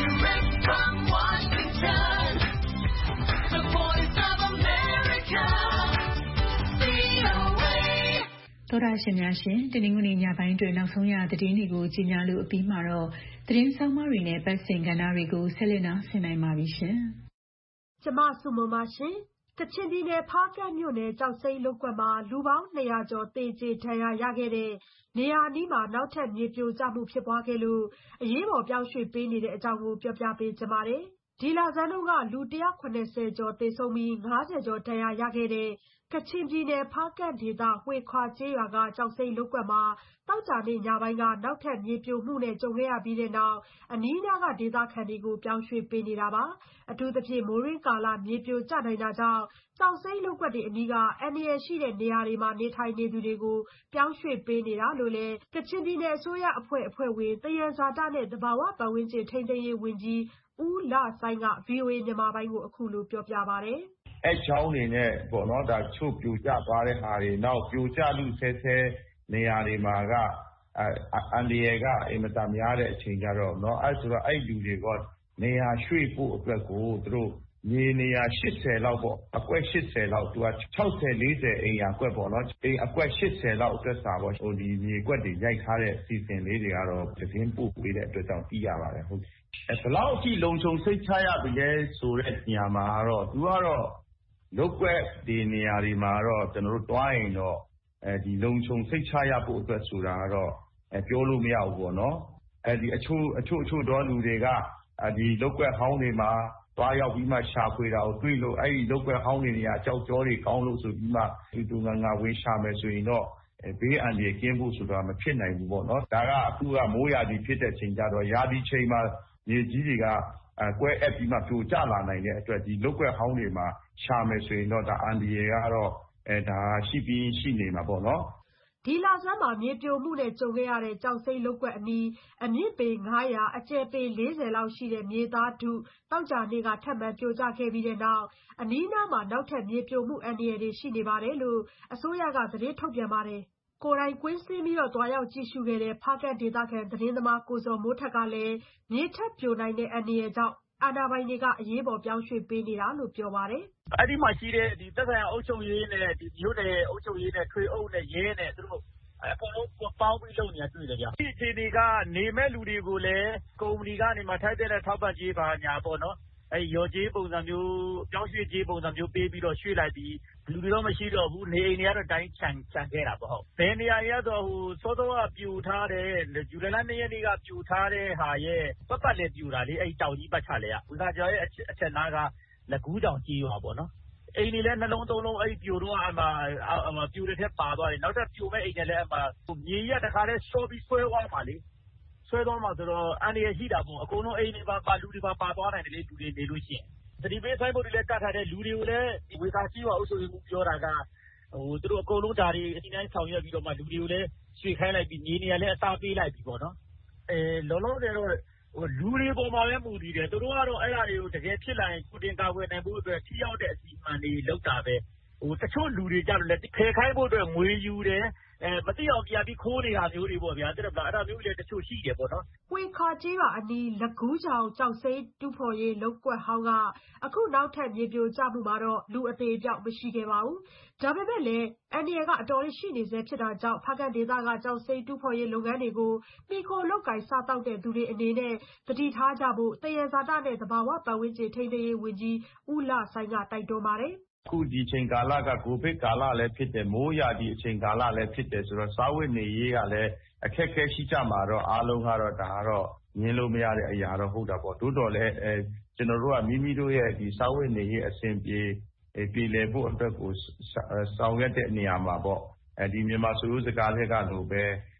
သောတာရှင်များရှင်တနင်္ဂနွေညပိုင်းတွင်နောက်ဆုံးရသတင်းတွေကိုကြီးညာလို့အပြီးမှာတော့သတင်းဆောင်မတွေနဲ့ပတ်စင်ကဏ္ဍတွေကိုဆက်လက်နားဆင်နိုင်ပါပြီရှင်။ကျမစုမပါရှင်ကချင်ပြည်နယ်ဖားကန့်မြို့နယ်ကြောက်စိမ်းလုပ်ကွက်မှာလူပေါင်းနှစ်ရာကျော်သေကျေဒဏ်ရာရခဲ့တဲ့နေရာအနီးမှာနောက်ထပ်မြေပြိုကျမှုဖြစ်ပွားခဲ့လို့အရေးပေါ်ပြောင်းရွှေ့ပေးနေတဲ့အကြောင်းကိုပြောပြပေးကြပါမယ်။ဒီလဆန်းတုန်းကလူ၁၇၀ကျော်သေဆုံးပြီး၅၀ကျော်ဒဏ်ရာရခဲ့တဲ့ကချင်ပြည်နယ်ဖားကန့်ဒေသဝှေခွာကျေးရွာကကျောက်စိမ်းလုပ်ကွက်မှာသောကြာနေ့ညပိုင်းကနောက်ထပ်မြေပြိုမှုနဲ့ကြုံခဲ့ရပြီးတဲ့နောက်အနီးနားကဒေသခံတွေကိုပြောင်းရွှေ့ပေးနေတာပါ။အထူးသဖြင့်မိုးရင်းကာလမြေပြိုကျနိုင်တာကြောင့်ကျောက်စိမ်းလုပ်ကွက်တွေအနီးကအန္တရာယ်ရှိတဲ့နေရာတွေမှာနေထိုင်နေသူတွေကိုပြောင်းရွှေ့ပေးနေတာလို့လည်းကချင်ပြည်နယ်အစိုးရအဖွဲ့အဖွဲ့ဝင်သယံဇာတနဲ့သဘာဝပတ်ဝန်းကျင်ထိန်းသိမ်းရေးဝန်ကြီးဦးလဆိုင်းက ဗွီအိုအေမြန်မာပိုင်းကိုအခုလိုပြောပြပါတယ်။အဲချောင်းတွေနဲ့ပေါ့နော်ဒါချို့ပြိုကျသွားတဲ့ဟာတွေနောက်ပြိုကျလူဆဲဆဲနေရာတွေမှာကအန်ဒီရယ်ကအင်မတန်များတဲ့အချိန်ကြတော့เนาะအဲဆိုတော့အဲ့လူတွေကနေရာရွှေ့ဖို့အတွက်ကိုသူတို့မြေနေရာ၈၀လောက်ပေါ့အကွက်၈၀လောက်သူက၆၀ ၄၀အိမ်ယာကွက်ပေါ့နော်အိမ်အကွက်၈၀လောက်အတွက်စာပေါ့ဟိုဒီမြေကွက်တွေရိုက်ထားတဲ့အစီအစဉ်လေးတွေကတော့သတင်းပို့ပေးတဲ့အတွက်ကြောင့်သိရပါတယ်ဟုတ်အဲဘယ်လောက်အထိလုံခြုံစိတ်ချရပြီလဲဆိုတဲ့နေရာမှာတော့သူကတော့လုပ်ကွက်ဒီနေရာတွေမှာတော့ကျွန်တော်တို့တွားရင်တော့အဲဒီလုံခြုံစိတ်ချရဖို့အတွက်ဆိုတာကတော့အဲပြောလို့မရဘူးပေါ့နော်အဲဒီအချို့အချို့အချို့တော့လူတွေကဒီလုပ်ကွက်ဟောင်းတွေမှာတွားရောက်ပြီးမှရှာဖွေတာကိုတွေ့လို့အဲဒီလုပ်ကွက်ဟောင်းတွေနေရာကြောက်ကြောတွေကောင်းလို့ဆိုပြီးမှဒီတူငါငါဝင်ရှာမယ်ဆိုရင်တော့ဘေးအန္တရာယ်ကင်းဖို့ဆိုတာမဖြစ်နိုင်ဘူးပေါ့နော်ဒါကအခုကမိုးရာသီဖြစ်တဲ့ချိန်ကြတော့ရာသီချိန်မှာမြေကြီးတွေကအဲကွဲအပ်ပြီးမှပြိုကျလာနိုင်တဲ့အတွက်ဒီလုပ်ကွက်ဟောင်းတွေမှာရှာမယ်ဆိုရင်တော့ဒါအန်ဒီရယ်ကတော့အဲဒါရှိပြီးရှိနေမှာပေါ့နော်ဒီလဆန်းမှာမြေပြိုမှုနဲ့ကြုံခဲ့ရတဲ့ကြောက်စိမ်းလုပ်ကွက်အနီးအမြင့်ပေ၅၀၀အကျယ်ပေ၄၀လောက်ရှိတဲ့မြေသားထုတောက်ကြနေ့ကထပ်မံပြိုကျခဲ့ပြီးတဲ့နောက်အနီးနားမှာနောက်ထပ်မြေပြိုမှုအန္တရာယ်တွေရှိနေပါတယ်လို့အစိုးရကသတင်းထုတ်ပြန်ပါတယ်ကိုယ်တိုင်ကွင်းဆင်းပြီးတော့တွားရောက်ကြည့်ရှုခဲ့တဲ့ဖားကန့်ဒေသခံသတင်းသမားကိုဇော်မိုးထက်ကလည်းမြေထပ်ပြိုနိုင်တဲ့အန္တရာယ်ကြောင့်အာဏာပိုင်တွေကအရေးပေါ်ပြောင်းရွှေ့ပေးနေတာလို့ပြောပါတယ်။အဲ့ဒီမှာရှိတဲ့ဒီသက်ဆိုင်ရာအုပ်ချုပ်ရေးနဲ့ဒီမြို့နယ်အုပ်ချုပ်ရေးနဲ့ထွေအုပ်နဲ့ရဲနဲ့သူတို့အကုန်လုံးပေါင်းပြီးလုပ်နေတာတွေ့တယ်ဗျ။ဒီအခြေအနေကနေမဲ့လူတွေကိုလည်းကုမ္ပဏီကနေမှထိုက်တဲ့ထောက်ပံ့ကြေးပါညာပေါ့နော်။အဲ့ရော်ကြေးပုံစံမျိုးပြောင်းရွှေ့ကြေးပုံစံမျိုးပေးပြီးတော့ရွှေ့လိုက်ပြီးလူတွေတော့မရှိတော့ဘူးနေအိမ်တွေကတော့တိုင်းချန်ချန်ခဲ့တာပေါ့ဟုတ်။ဘယ်နေရာတွေဆိုဟိုစောစောကပြူထားတဲ့ဂျူလိုင်လ၂ရက်နေ့ကပြူထားတဲ့ဟာရဲ့ပတ်ပတ်လည်းပြူတာလေအဲ့တောင်ကြီးပတ်ချလေကဥစားကျော်ရဲ့အချက်နားကလကူးတောင်ကြီးရွာပေါ့နော်။အိမ်တွေလည်းနှလုံးသုံးလုံးအဲ့ပြိုတော့အမှအမှပြိုတဲ့ထက်ပါသွားတယ်နောက်ထပ်ပြိုမဲ့အိမ်တွေလည်းအမှမြေကြီးကတခါလဲဆောပြီးဆွဲသွားပါလေဆွဲသွားမှဆိုတော့အန်ဒီရရှိတာပေါ့အကုန်လုံးအိမ်တွေပါပါလူတွေပါပါသွားနိုင်တယ်လေလူတွေနေလို့ရှိရင်သတိပေးဆိုင်ဖို့တွေလည်းတတ်ထားတဲ့လူတွေကိုလည်းဝေသာကြီးပါအုပ်ချုပ်ရေးမှုပြောတာကဟိုသူတို့အကုန်လုံးဓာရီအတိုင်းဆောင်ရွက်ပြီးတော့မှလူတွေကိုလည်းရွှေ့ခိုင်းလိုက်ပြီးမြေနေရာလည်းအစားပေးလိုက်ပြီးပေါ့နော်အဲလုံးလုံးတွေတော့ဟိုလူတွေပေါ်မှာပဲမူတည်တယ်သူတို့ကတော့အဲ့ဒါတွေကိုတကယ်ဖြစ်လာရင်ကိုတင်ကာကွယ်နိုင်ဖို့အတွက်ထိရောက်တဲ့အစီအမံတွေလုပ်တာပဲဟိုတချို့လူတွေကြတော့လည်းဖယ်ခိုင်းဖို့အတွက်ငွေယူတယ်အဲမသိအောင်ပြန်ပြီးခိုးနေတာမျိုးတွေပေါ့ဗျာတဲ့ဗျာအဲ့ဒါမျိုးလည်းတချို့ရှိတယ်ပေါ့နော်ဝေခါကြီးကအနီးလကူးချောင်ကြောက်စိမ်းတူဖော်ရေးလောက်ကွက်ဟောင်းကအခုနောက်ထပ်မြေပြိုကျမှုမှာတော့လူအသေးပြောက်မရှိခဲ့ပါဘူးဒါပေမဲ့လည်းအန်ဒီရကအတော်လေးရှိနေစေဖြစ်တာကြောင့်ဖခင်ဒေသကကြောက်စိမ်းတူဖော်ရေးလုပ်ငန်းတွေကိုမိခိုလောက်ကင်စားတောက်တဲ့သူတွေအနေနဲ့တတိထားကြဖို့တယံဇာတနဲ့သဘာဝပတ်ဝန်းကျင်ထိန်းသိမ်းရေးဝန်ကြီးဦးလဆိုင်ကတိုက်တွန်းပါတယ်အခုဒီချိန်ကာလကကိုဗစ်ကာလလည်းဖြစ်တယ်မိုးရာသီအချိန်ကာလလည်းဖြစ်တယ်ဆိုတော့စားဝတ်နေရေးကလည်းအခက်အခဲရှိကြမှာတော့အားလုံးကတော့ဒါကတော့ငင်းလို့မရတဲ့အရာတော့ဟုတ်တာပေါ့တိုးတော်လည်းအဲကျွန်တော်တို့ကမိမိတို့ရဲ့ဒီစားဝတ်နေရေးအဆင်ပြေပြည်လည်ဖို့အတွက်ကိုဆောင်ရွက်တဲ့နေရာမှာပေါ့အဲဒီမြန်မာဆိုရိုးစကားလေးကလိုပဲ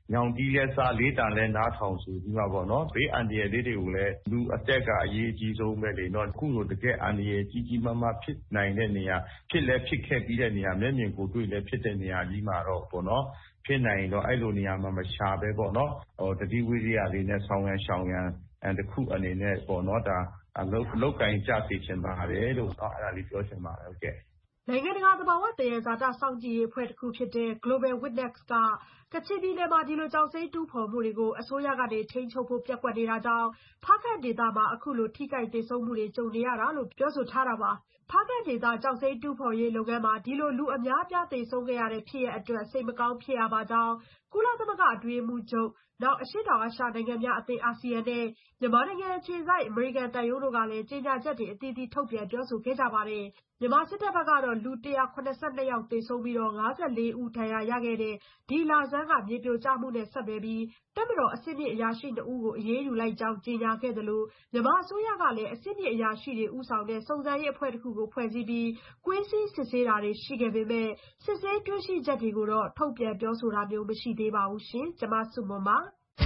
ညောင်တီးရဲ့စားလေးတန်လဲနားထောင်ဆိုပြီးမှပေါ့နော်ဘေးအန္တရာယ်လေးတွေကိုလည်းလူအသက်ကအရေးအကြီးဆုံးပဲလေနော်အခုလိုတကယ်အန္တရာယ်ကြီးကြီးမားမားဖြစ်နိုင်တဲ့နေရာဖြစ်လဲဖြစ်ခဲ့ပြီးတဲ့နေရာမျက်မြင်ကိုယ်တွေ့လဲဖြစ်တဲ့နေရာကြီးမှာတော့ပေါ့နော်ဖြစ်နိုင်တော့အဲ့လိုနေရာမှာမရှာပဲပေါ့နော်ဟိုတတိဝိရိယလေးနဲ့ဆောင်းရန်ရှောင်းရန်အဲတခုအနေနဲ့ပေါ့နော်ဒါအလုတ်လောက်ကင်ကြသိချင်ပါတယ်လို့အဲ့ဒါလေးပြောချင်ပါတယ်ဟုတ်ကဲ့နိုင်ငံတကာသဘာဝသယံဇာတစောင့်ကြည့်ရေးအဖွဲ့တစ်ခုဖြစ်တဲ့ Global Witness ကကချင်ပြည်နယ်မှာဒီလိုကျောက်စိမ်းတူးဖော်မှုတွေကိုအစိုးရကနေထိန်းချုပ်ဖို့ပျက်ကွက်နေတာကြောင့်ဖားကန့်ဒေသမှာအခုလိုထိခိုက်ဒေဆုံးမှုတွေကြုံနေရတာလို့ပြောဆိုထားတာပါဖားကန့်ဒေသကျောက်စိမ်းတူးဖော်ရေးလုပ်ငန်းမှာဒီလိုလူအများအပြားသေဆုံးခဲ့ရတဲ့ဖြစ်ရပ်အတွက်စိတ်မကောင်းဖြစ်ရပါကြောင်းကုလသမဂ္ဂအတွင်းမှုချုပ်နောက်အရှေ့တောင်အာရှနိုင်ငံများအသင်းအာဆီယံနဲ့မြန်မာနိုင်ငံအခြေစိုက်အမေရိကန်တန်ယိုးတို့ကလည်းကြေညာချက်တွေအသီးသီးထုတ်ပြန်ပြောဆိုခဲ့ကြပါတယ်မြန်မာစစ်တပ်ဘက်ကတော့လူone hundred seventy-twoယောက်သေဆုံးပြီးတော့fifty-fourဦးဒဏ်ရာရခဲ့တဲ့ဒီလဆန်းကမြေပြိုကျမှုနဲ့ဆက်နွယ်ပြီးတပ်မတော်အဆင့်မြင့်အရာရှိtwoဦးကိုအရေးယူလိုက်ကြောင်းကြေညာခဲ့သလိုမြန်မာအစိုးရကလည်းအဆင့်မြင့်အရာရှိတွေဦးဆောင်တဲ့စုံစမ်းရေးအဖွဲ့တစ်ခုကိုဖွဲ့စည်းပြီးကွင်းစည်းစစ်ဆေးတာတွေရှိခဲ့ပေမဲ့စစ်ဆေးတွေ့ရှိချက်တွေကိုတော့ထုတ်ပြန်ပြောဆိုတာမျိုးမရှိသေးပါဘူးရှင်ကျွန်မဆုမွန်ပါ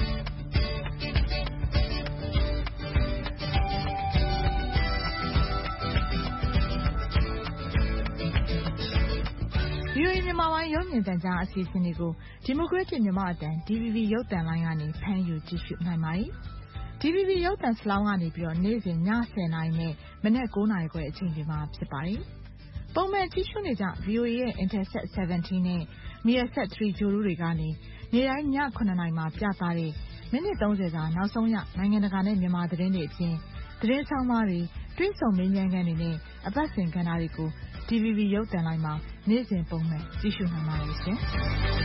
ဗီအိုအေမြန်မာပိုင်းရုပ်မြင်သံကြားအစီအစဉ်တွေကိုဒီမိုကရက်တစ်မြန်မာအသံ D V B ရုပ်သံလိုင်းကနေဖမ်းယူကြည့်ရှုနိုင်ပါတယ်။ D V B ရုပ်သံစလောင်းကနေပြီးတော့နေ့စဉ်ညtenနာရီနဲ့မနက်nineနာရီခွဲအချိန်တွေမှာဖြစ်ပါတယ်။ပုံမှန်ကြည့်ရှုနေကြ ဗီအိုအေ ရဲ့ Intelsat seventeenနဲ့ Measat three ဂြိုဟ်တုတွေကနေနေ့တိုင်းညnineနာရီမှာပြသတဲ့မိနစ်thirtyစာနောက်ဆုံးရနိုင်ငံတကာနဲ့မြန်မာသတင်းတွေအပြင်သတင်းဆောင်မတွေတွင်းဆုံမေးမြန်းခန်းတွေနဲ့အပတ်စဉ်ကဏ္ဍတွေကိုD V B ရုပ်သံလိုင်းမှာနေ့စဉ်ပုံမှန်ကြည့်ရှုနိုင်ပါတယ်ရှင်။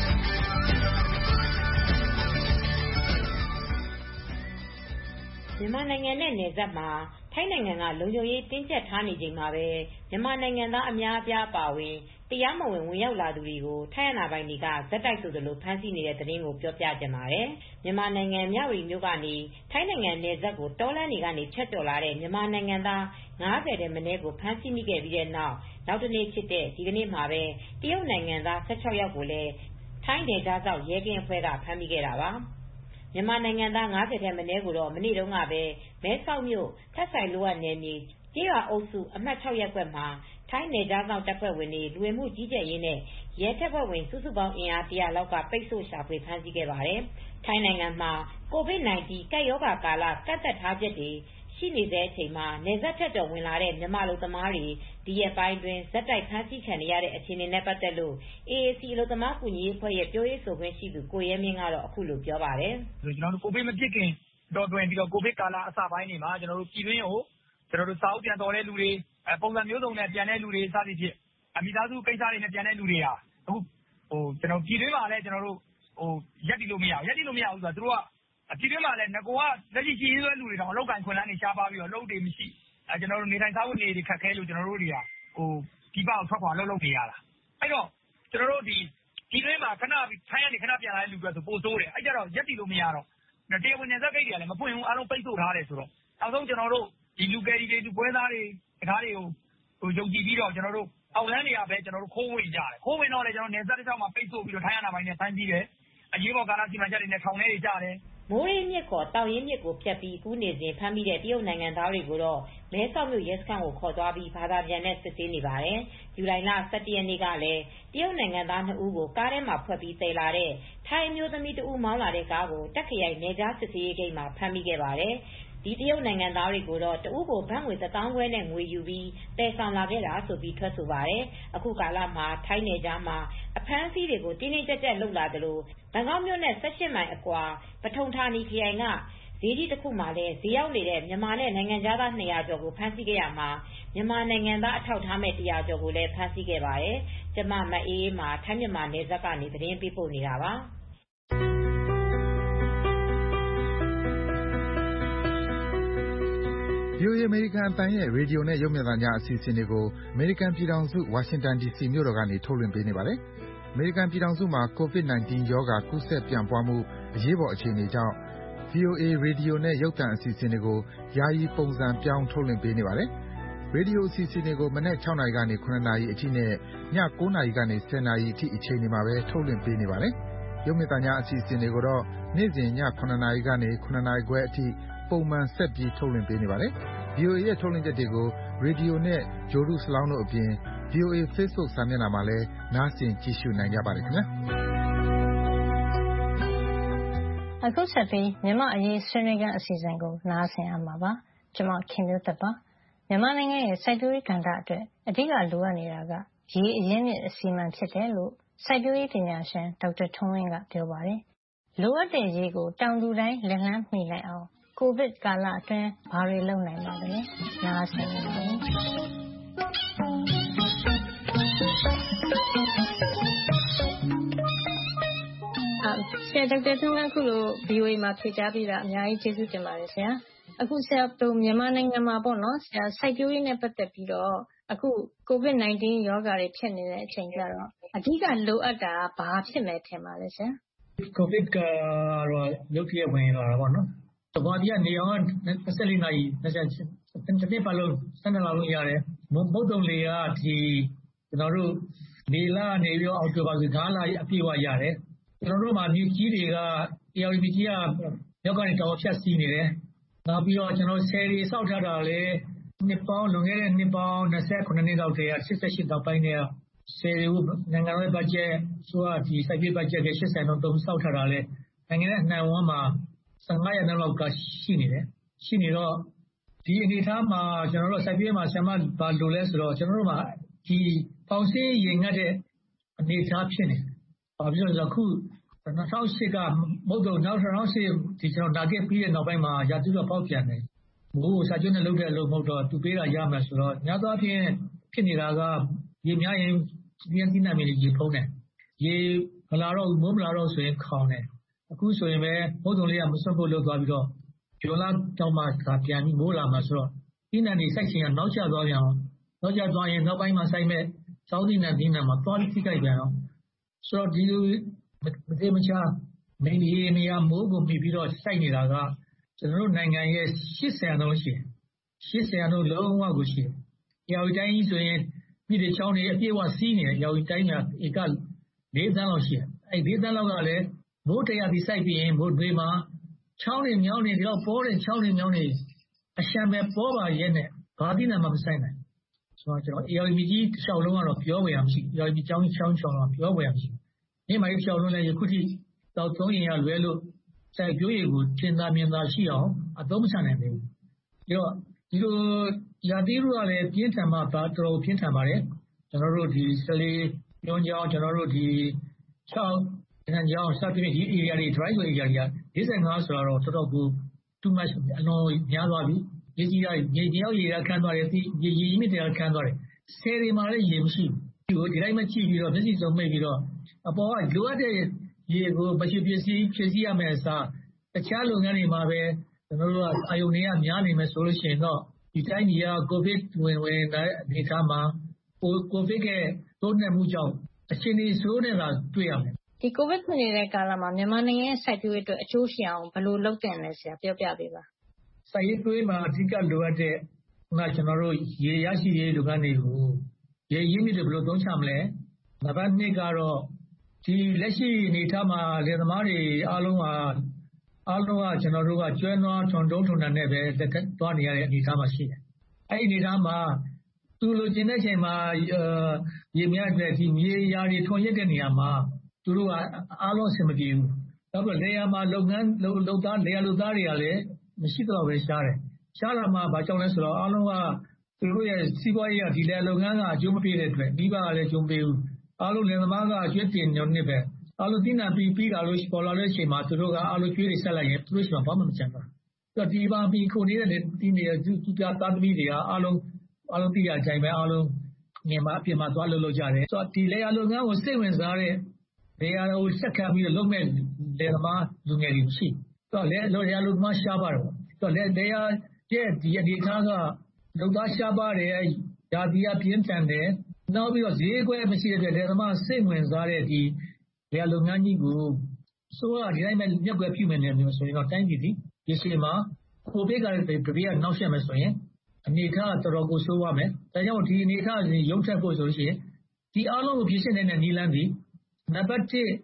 မြန်မာနိုင်ငံနဲ့နယ်စပ်မှာထိုင်းနိုင်ငံကလုံခြုံရေးတင်းကျပ်ထားနေချိန်မှာပဲမြန်မာနိုင်ငံသားအများအပြားပါဝင်တရားမဝင်ဝင်ရောက်လာသူတွေကိုထိုင်းအာဏာပိုင်တွေကဇက်တိုက်ဆိုသလိုဖမ်းဆီးနေတဲ့သတင်းကိုပြောပြကြပါမယ်။မြန်မာနိုင်ငံမြဝတီမြို့ကနေထိုင်းနိုင်ငံနယ်စပ်ကိုတောလမ်းတွေကနေဖြတ်ကျော်လာတဲ့မြန်မာနိုင်ငံသားfiftyထက်မနည်းကိုဖမ်းဆီးမိခဲ့ပြီးတဲ့နောက်နောက်တနေ့ဖြစ်တဲ့ဒီကနေ့မှာပဲတရုတ်နိုင်ငံသားsixteenယောက်ကိုလည်းထိုင်းနယ်ခြားစောင့်ရဲကင်းအဖွဲ့ကဖမ်းမိခဲ့တာပါ။မြန်မာနိုင်ငံသားfiftyထက်မနည်းကိုတော့မနေ့တုန်းကပဲမဲဆောက်မြို့ထပ်ဆိုင်လိုအပ်နယ်မြေကျေးရွာအုပ်စုအမှတ်sixရပ်ကွက်မှာထိုင်းနယ်ခြားစောင့်တပ်ဖွဲ့ဝင်တွေလူဝင်မှုကြီးကြပ်ရေးနဲ့ရဲတပ်ဖွဲ့ဝင်စုစုပေါင်းအင်အားone hundredလောက်ကပိတ်ဆို့ရှာဖွေဖမ်းဆီးခဲ့ပါတယ်။ထိုင်းနိုင်ငံမှာ ကိုဗစ်nineteen ကပ်ရောဂါကာလကန့်သတ်ထားချက်တွေရှိနေတဲ့အချိန်မှာနယ်စပ်ဖြတ်ကျော်ဝင်လာတဲ့မြန်မာလူသမားတွေဒီရက်ပိုင်းတွင်ဇက်တိုက်ဖမ်းဆီးခံရတဲ့အခြေအနေနဲ့ပတ်သက်လို့ A A C အလုပ်သမားကူညီရေးအဖွဲ့ရဲ့ပြောရေးဆိုခွင့်ရှိသူကိုရဲမင်းကတော့အခုလိုပြောပါတယ်။ကျွန်တော်တို့ကိုဗစ်မဖြစ်ခင်တော့တွင်ပြီးတော့ကိုဗစ်ကာလအစပိုင်းတွေမှာကျွန်တော်တို့ပြည်တွင်းကိုကျွန်တော်တို့စာအုပ်ပြန်တော်တဲ့လူတွေပုံစံမျိုးစုံနဲ့ပြန်တဲ့လူတွေစသည်ဖြင့်အမိသားစုကိစ္စတွေနဲ့ပြန်တဲ့လူတွေဟာအခုဟိုကျွန်တော်ပြည်တွင်းမှာလည်းကျွန်တော်တို့ဟိုရက်တီလို့မရရက်တီလို့မရဘူးဆိုတော့သူတို့ကအပြည်တွင်းမှာလည်းငကောကလက်ရှိရှိရင်းစွဲလူတွေတော့အလောက်ကန်ခွန်လန်းနေရှားပါပြီးတော့လုပ်တွေမရှိအဲကျွန်တော်တို့နေထိုင်စားဝတ်နေတွေခက်ခဲလို့ကျွန်တော်တို့တွေကဟိုဒီပေါက်ထွက်ခွာလုပ်လုပ်နေရတာအဲ့တော့ကျွန်တော်တို့ဒီပြည်တွင်းမှာခဏပြီးထိုင်းကနေခဏပြန်လာတဲ့လူတွေဆိုပို့ဆိုးတယ်အဲ့ကြတော့ရက်တီလို့မရတော့တရားဝင်နယ်စပ်ဂိတ်တွေကလည်းမဖွင့်ဘူးအားလုံးပိတ်ဆို့ထားတယ်ဆိုတော့နောက်ဆုံးကျွန်တော်တို့ဒီလူကယ်ရီတွေလူပွဲသားတွေတကားတွေကိုဟိုယုံကြည်ပြီးတော့ကျွန်တော်တို့အောက်လန်းတွေကပဲကျွန်တော်တို့ခိုးဝင်ကြတယ်ခိုးဝင်တော့လေကျွန်တော်နယ်စပ်တစ်ချောင်းမှာပိတ်ဆို့ပြီးတော့ထိုင်းရနာပိုင်းနဲ့ဖမ်းပြီးတယ်အရေးပေါ်ကာလစီမံချက်တွေနဲ့ထောင်ထဲတွေကြတယ်မိုးရင်းမြစ်ခေါ်တောင်ရင်းမြစ်ကိုဖြတ်ပြီးကူးနေစဉ်ဖမ်းမိတဲ့တရုတ်နိုင်ငံသားတွေကိုတော့မဲဆောက်မြို့ရဲစခန်းကိုခေါ်သွားပြီးဘာသာပြန်နဲ့စစ်ဆေးနေပါတယ်။ဇူလိုင်လseventeenရက်နေ့ကလည်းတရုတ်နိုင်ငံသားtwoဦးကိုကားထဲမှာဖွက်ပြီးသယ်လာတဲ့ထိုင်းမျိုးသမီးတဦးမောင်းလာတဲ့ကားကိုတက်ခရိုင်နယ်ခြားစစ်ဆေးရေးဂိတ်မှာဖမ်းမိခဲ့ပါတယ်။ဒီတရုတ်နိုင်ငံသားတွေကိုတော့တဦးကိုဘတ်ငွေone thousand five hundredနဲ့ငွေယူပြီးတည်ဆောင်လာခဲ့တာဆိုပြီးထွက်ဆိုပါတယ်။အခုကာလမှာထိုင်းနယ်ခြားမှာအဖမ်းအဆီးတွေကိုတင်းတင်းကြပ်ကြပ်လုပ်လာသလိုဘန်ကောက်မြို့နဲ့eighteenမိုင်အကွာပထုံဌာနီခရိုင်ကဈေးကြီးတစ်ခုမှာလည်းဈေးရောက်နေတဲ့မြန်မာနဲ့နိုင်ငံခြားသားtwo hundredကျော်ကိုဖမ်းဆီးခဲ့ရမှာမြန်မာနိုင်ငံသားအထောက်ထားမဲ့one hundredကျော်ကိုလည်းဖမ်းဆီးခဲ့ပါတယ်။ကျမမအေးအေးမှာထိုင်းမြန်မာနယ်စပ်ကနေသတင်းပေးပို့နေတာပါ။ဗီအိုအေအမေရိကန်အသံရဲ့ရေဒီယိုနဲ့ရုပ်မြင်သံကြားအစီအစဉ်တွေကိုအမေရိကန်ပြည်ထောင်စုဝါရှင်တန်ဒီစီမြို့တော်ကနေထုတ်လွှင့်ပေးနေပါတယ်။အမေရိကန်ပြည်ထောင်စုမှာကိုဗစ်nineteenရောဂါကူးစက်ပြန့်ပွားမှုအရေးပေါ်အခြေအနေကြောင့် ဗီအိုအေရေဒီယိုနဲ့ရုပ်သံအစီအစဉ်တွေကိုယာယီပုံစံပြောင်းထုတ်လွှင့်ပေးနေပါတယ်။ရေဒီယိုအစီအစဉ်တွေကိုမနက်sixနာရီကနေnineနာရီအထိနဲ့ညnineနာရီကနေtenနာရီအထိအချိန်တွေမှာပဲထုတ်လွှင့်ပေးနေပါတယ်။ရုပ်မြင်သံကြားအစီအစဉ်တွေကိုတော့နေ့စဉ်ညခုနှစ်နာရီကနေခုနှစ်နာရီခွဲအထိပုံမှန်ဆက်ပြီးထုတ်လွှင့်ပေးနေပါတယ်။ ဗွီအိုအေရဲ့ထုတ်လွှင့်ချက်တွေကိုရေဒီယိုနဲ့ဂြိုလ်တုစလောင်းတို့အပြင် ဗွီအိုအေ Facebook စာမျက်နှာမှာလည်းနားဆင်ကြည့်ရှုနိုင်ကြပါတယ်ခင်ဗျာ။အခုဆက်ပြီးမြန်မာ့အရေးဆွေးနွေးခန်းအစီအစဉ်ကိုနားဆင်ရမှာပါ။ကျွန်မခင်မျိုးသက်ပါ။မြန်မာနိုင်ငံရဲ့စိုက်ပျိုးရေးကဏ္ဍအတွက်အဓိကလိုအပ်နေတာကရေအရင်းမြစ်အစီအမံဖြစ်တယ်လို့စိုက်ပျိုးရေးပညာရှင်ဒေါက်တာထွန်းဝင်းကပြောပါတယ်။လိုအပ်တဲ့ရေကိုတောင်သူတိုင်းလက်လှမ်းမီနိုင်အောင်ကိုဗစ်ကာလအတွင်းဘာတွေလုပ်နိုင်ပါလဲ။နားဆင်ရအောင်။ဆရာဒေါက်တာထွန်းဝင်းအခုလို ဗွီအိုအေမှာဖြေကြားပေးတာအများကြီးကျေးဇူးတင်ပါတယ်ဆရာ။အခုဆရာတို့မြန်မာနိုင်ငံမှာပေါ့နော်ဆရာစိုက်ပျိုးရေးနဲ့ပတ်သက်ပြီးတော့အခုကိုဗစ် ၁၉ ရောဂါတွေဖြစ်နေတဲ့အချိန်ကျတော့အဓိကလိုအပ်တာဘာဖြစ်မယ်ထင်ပါလဲဆရာ။ကိုဗစ်ကတော့ရုတ်တရက်ဝင်လာတာပေါ့နော်။တဘာပြနေအောင်၂၄နာရီတစ်နှစ်ပတ်လုံး၁၂လလုံးရတယ်။မုတ်တုံလေကဒီကျွန်တော်တို့မေလနေပြီးအောက်တိုဘာဆို၅လအပြည့်ဝရတယ်။ကျွန်တော်တို့မှာမြေကြီးတွေကတရားဝင်မြေကြီးကရောက်ကနေတောင်ဖြတ်စီးနေတယ်။နောက်ပြီးတော့ကျွန်တော်ဆယ်ရီစောက်ထားတာလေနှစ်ပေါင်းလွန်ခဲ့တဲ့နှစ်ပေါင်း၂၉နှစ်လောက်တည်းက၈၈တောက်ပိုင်းတည်းကဆယ်ရီနိုင်ငံရဲ့ဘတ်ဂျက်ဆိုတော့ဒီစိုက်ပျိုးဘတ်ဂျက်က၈၀လောက်သုံးစောက်ထားတာလေနိုင်ငံရဲ့အနှံ့အဝန်းမှာ၁၅ရာခိုင်နှုန်းလောက်ကရှိနေတယ်။ရှိနေတော့ဒီအနေအထားမှာကျွန်တော်တို့စိုက်ပျိုးမှာဆရာမဘာလို့လဲဆိုတော့ကျွန်တော်တို့မှာဒီပေါင်စင်းရင်ငတ်တဲ့အနေအထားဖြစ်နေတယ်။ဘာဖြစ်လို့လဲဆိုတော့အခု၂၀၀၈ကမုတ်တုံနောက်၂၀၀၈ဒီကျွန်တော်နာဂစ်ပြီးတဲ့နောက်ပိုင်းမှာရာသီဥတုပေါက်ပြန်တယ်။မိုးစာကျွန်းနဲ့လုပ်တဲ့အလုပ်မဟုတ်တော့သူပေးတာရမယ်ဆိုတော့ညသောအဖြစ်ဖြစ်နေတာကရေများရင်ဒီအသီးနှံမြေရေဖုံးတယ်။ရေမလာတော့မိုးမလာတော့ဆိုရင်ခေါင်တယ်။အခုဆိုရင်ပဲမုတ်တုံလေးကမစွန့်ဖို့လုပ်သွားပြီးတော့ဂျွန်လာတောင်မှပြန်ပြီးမိုးလာမှာဆိုတော့ဒီနှံတွေစိုက်ချင်ကနောက်ကျသွားပြန်အောင်နောက်ကျသွားရင်နောက်ပိုင်းမှာစိုက်မဲ့စောင်းသီးနှံသီးနှံမှာသွားပြီးထိခိုက်ပြန်အောင်ဆိုတော့ဒီလိုမသေးမချာမင်းကြီးနေရာမိုးကိုပြီးပြီးတော့စိုက်နေတာကကျွန်တော်တို့နိုင်ငံရဲ့၈၀ရာခိုင်နှုန်းရှိတယ်။၈၀ရာခိုင်နှုန်းလုံးဝကိုရှိတယ်။ရာဝတီတိုင်းကြီးဆိုရင်ပြည်တွေချောင်းတွေအပြည့်အဝစီးနေတယ်။ရာဝတီတိုင်းကဧက၄သန်းလောက်ရှိတယ်။အဲဒီ၄သန်းလောက်ကလည်းမိုးတရားပြီးစိုက်ပြီးရင်မိုးတွေမှာချောင်းတွေမြောင်းတွေဒီတော့ပေါ်တဲ့ချောင်းတွေမြောင်းတွေအရှံပဲပေါ်ပါရဲ့နဲ့ဘာတိနာမှမဆိုင်နိုင်။ဆိုတော့ကျွန်တော်ရာဝတီကြီးတစ်လျှောက်လုံးကတော့ပြောဝယ်ရမရှိဘူး။ရာဝတီချောင်းချောင်းချောင်းတော့ပြောဝယ်ရမရှိဘူး။ဒီမှာဒီလျှောက်လုံးလည်းယခုထိတော့သုံးရင်ရလွဲလို့စိုက်ပျိုးရေးကိုထင်သာမြင်သာရှိအောင်အသုံးမချနိုင်ဘူး။ပြီးတော့ဒီလိုရာသီဥတုကလည်းပြင်းထန်မှပါတော်တော်ပြင်းထန်ပါတယ်။ကျွန်တော်တို့ဒီစလေးညွန်ကြောင်းကျွန်တော်တို့ဒီချောင်းဉာဏ်ကြောင်းစသဖြင့်ဒီ area တွေ dry zone area တွေက၄၅ဆိုတော့တော်တော်ကို too much အလွန်များသွားပြီ။ရေကြီးရရေကြီးရောက်ရေကခန်းသွားတယ်ရေရေမြင့်တွေကခန်းသွားတယ်။ဆယ်တွေမှာလည်းရေမရှိဘူး။ဒီတိုင်းမှကြည့်ပြီးတော့မျက်စိစုံမိတ်ပြီးတော့အပေါ်ကလိုအပ်တဲ့ရေကိုမရှိပစ္စည်းဖြည့်ဆည်းရမယ်အစားတခြားလုပ်ငန်းတွေမှာပဲကျွန်တော်တို့ကအာယုန်တွေကများနေမယ်ဆိုလို့ရှိရင်တော့ဒီတိုင်းကြီးကကိုဗစ်ဝင်ဝင်တဲ့အနေအထားမှာကိုဗစ်ရဲ့တိုးတက်မှုကြောင့်အခြေအနေဆိုးနေတာတွေ့ရမယ်ဒီကိုဗစ်ဖြစ်နေတဲ့ကာလမှာမြန်မာနိုင်ငံရဲ့စိုက်ပျိုးရေးအတွက်အကျိုးရှိအောင်ဘယ်လိုလုပ်တင်လဲဆရာပြောပြပေးပါစိုက်ပျိုးရေးမှာအဓိကလိုအပ်တဲ့ခုနကျွန်တော်တို့ရေရရှိရေးလုပ်ငန်းတွေကိုရေရင်းမြစ်တွေဘယ်လိုသုံးချမလဲနံပါတ်၂ကတော့ဒီလက်ရှိအနေအထားမှာလယ်သမားတွေအားလုံးဟာအားလုံးကကျွန်တော်တို့ကကျွဲနွားထွန်တုံးထွန်တာနဲ့ပဲလက်သွားနေရတဲ့အနေအထားမှာရှိတယ်။အဲဒီအနေအထားမှာသူလိုချင်တဲ့ချိန်မှာရေများတဲ့ဒီမြေယာတွေထွန်ရတဲ့နေရာမှာသူတို့ကအားလုံးအဆင်မပြေဘူး။နောက်ပြီးလေယာမှာလုပ်ငန်းလုပ်သားလေယာလုပ်သားတွေကလည်းမရှိတော့ပဲရှားတယ်။ရှားလာမှဘာကြောင့်လဲဆိုတော့အားလုံးကသူတို့ရဲ့စီးပွားရေးကဒီလေလုပ်ငန်းကအကျိုးမပေးတဲ့အတွက်မိဘကလည်းအကျိုးမပေးဘူး။အားလုံးလယ်သမားကကျွေးတင်နေနေပဲအားလုံးတိနာပြီးပြီးတာလို့ပေါ်လာတဲ့အချိန်မှာသူတို့ကအားလုံးကျွေးတွေဆက်လိုက်ရင်သူတို့ရှိမှဘာမှမချမ်းပါဘူး။ဒီပါပြီးခုနေတဲ့ဒီနေသူသူပြသားသမီးတွေကအားလုံးအားလုံးသိရတဲ့အချိန်ပဲအားလုံးနေမှာအပြင်မှာသွားလှုပ်လှုပ်ကြတယ်။ဆိုတော့ဒီလေယာလုပ်ငန်းကိုစိတ်ဝင်စားတဲ့လေယာကိုဆက်ခံပြီးလုပ်မဲ့လယ်သမားလူငယ်တွေရှိ။ဆိုတော့လေလေယာလုပ်သမားရှားပါတယ်။ဆိုတော့လေလေယာရဲ့ဒီအနေအထားကလုပ်သားရှားပါတယ်ယာတီကပြင်းထန်တယ်။နောက်ပြီးတော့ဈေးကွက်မရှိတဲ့လယ်သမားစိတ်ဝင်စားတဲ့ဒီလေယာလုပ်ငန်းကြီးကိုဆိုတော့ဒီတိုင်းပဲမျက်ကွယ်ပြုမယ်နေမျိုးဆိုရင်တော့တိုင်းပြည်ဒီဒီစီမှာကိုဗစ်ကလည်းတပည့်ကနောက်ဆက်မယ်ဆိုရင်အနေအထားတော်တော်ကိုဆိုးသွားမယ်။ဒါကြောင့်ဒီအနေအထားရုံထက်ဖို့ဆိုလို့ရှိရင်ဒီအားလုံးကိုပြည့်စုံတဲ့နည်းလမ်းဒီနံပါတ်၁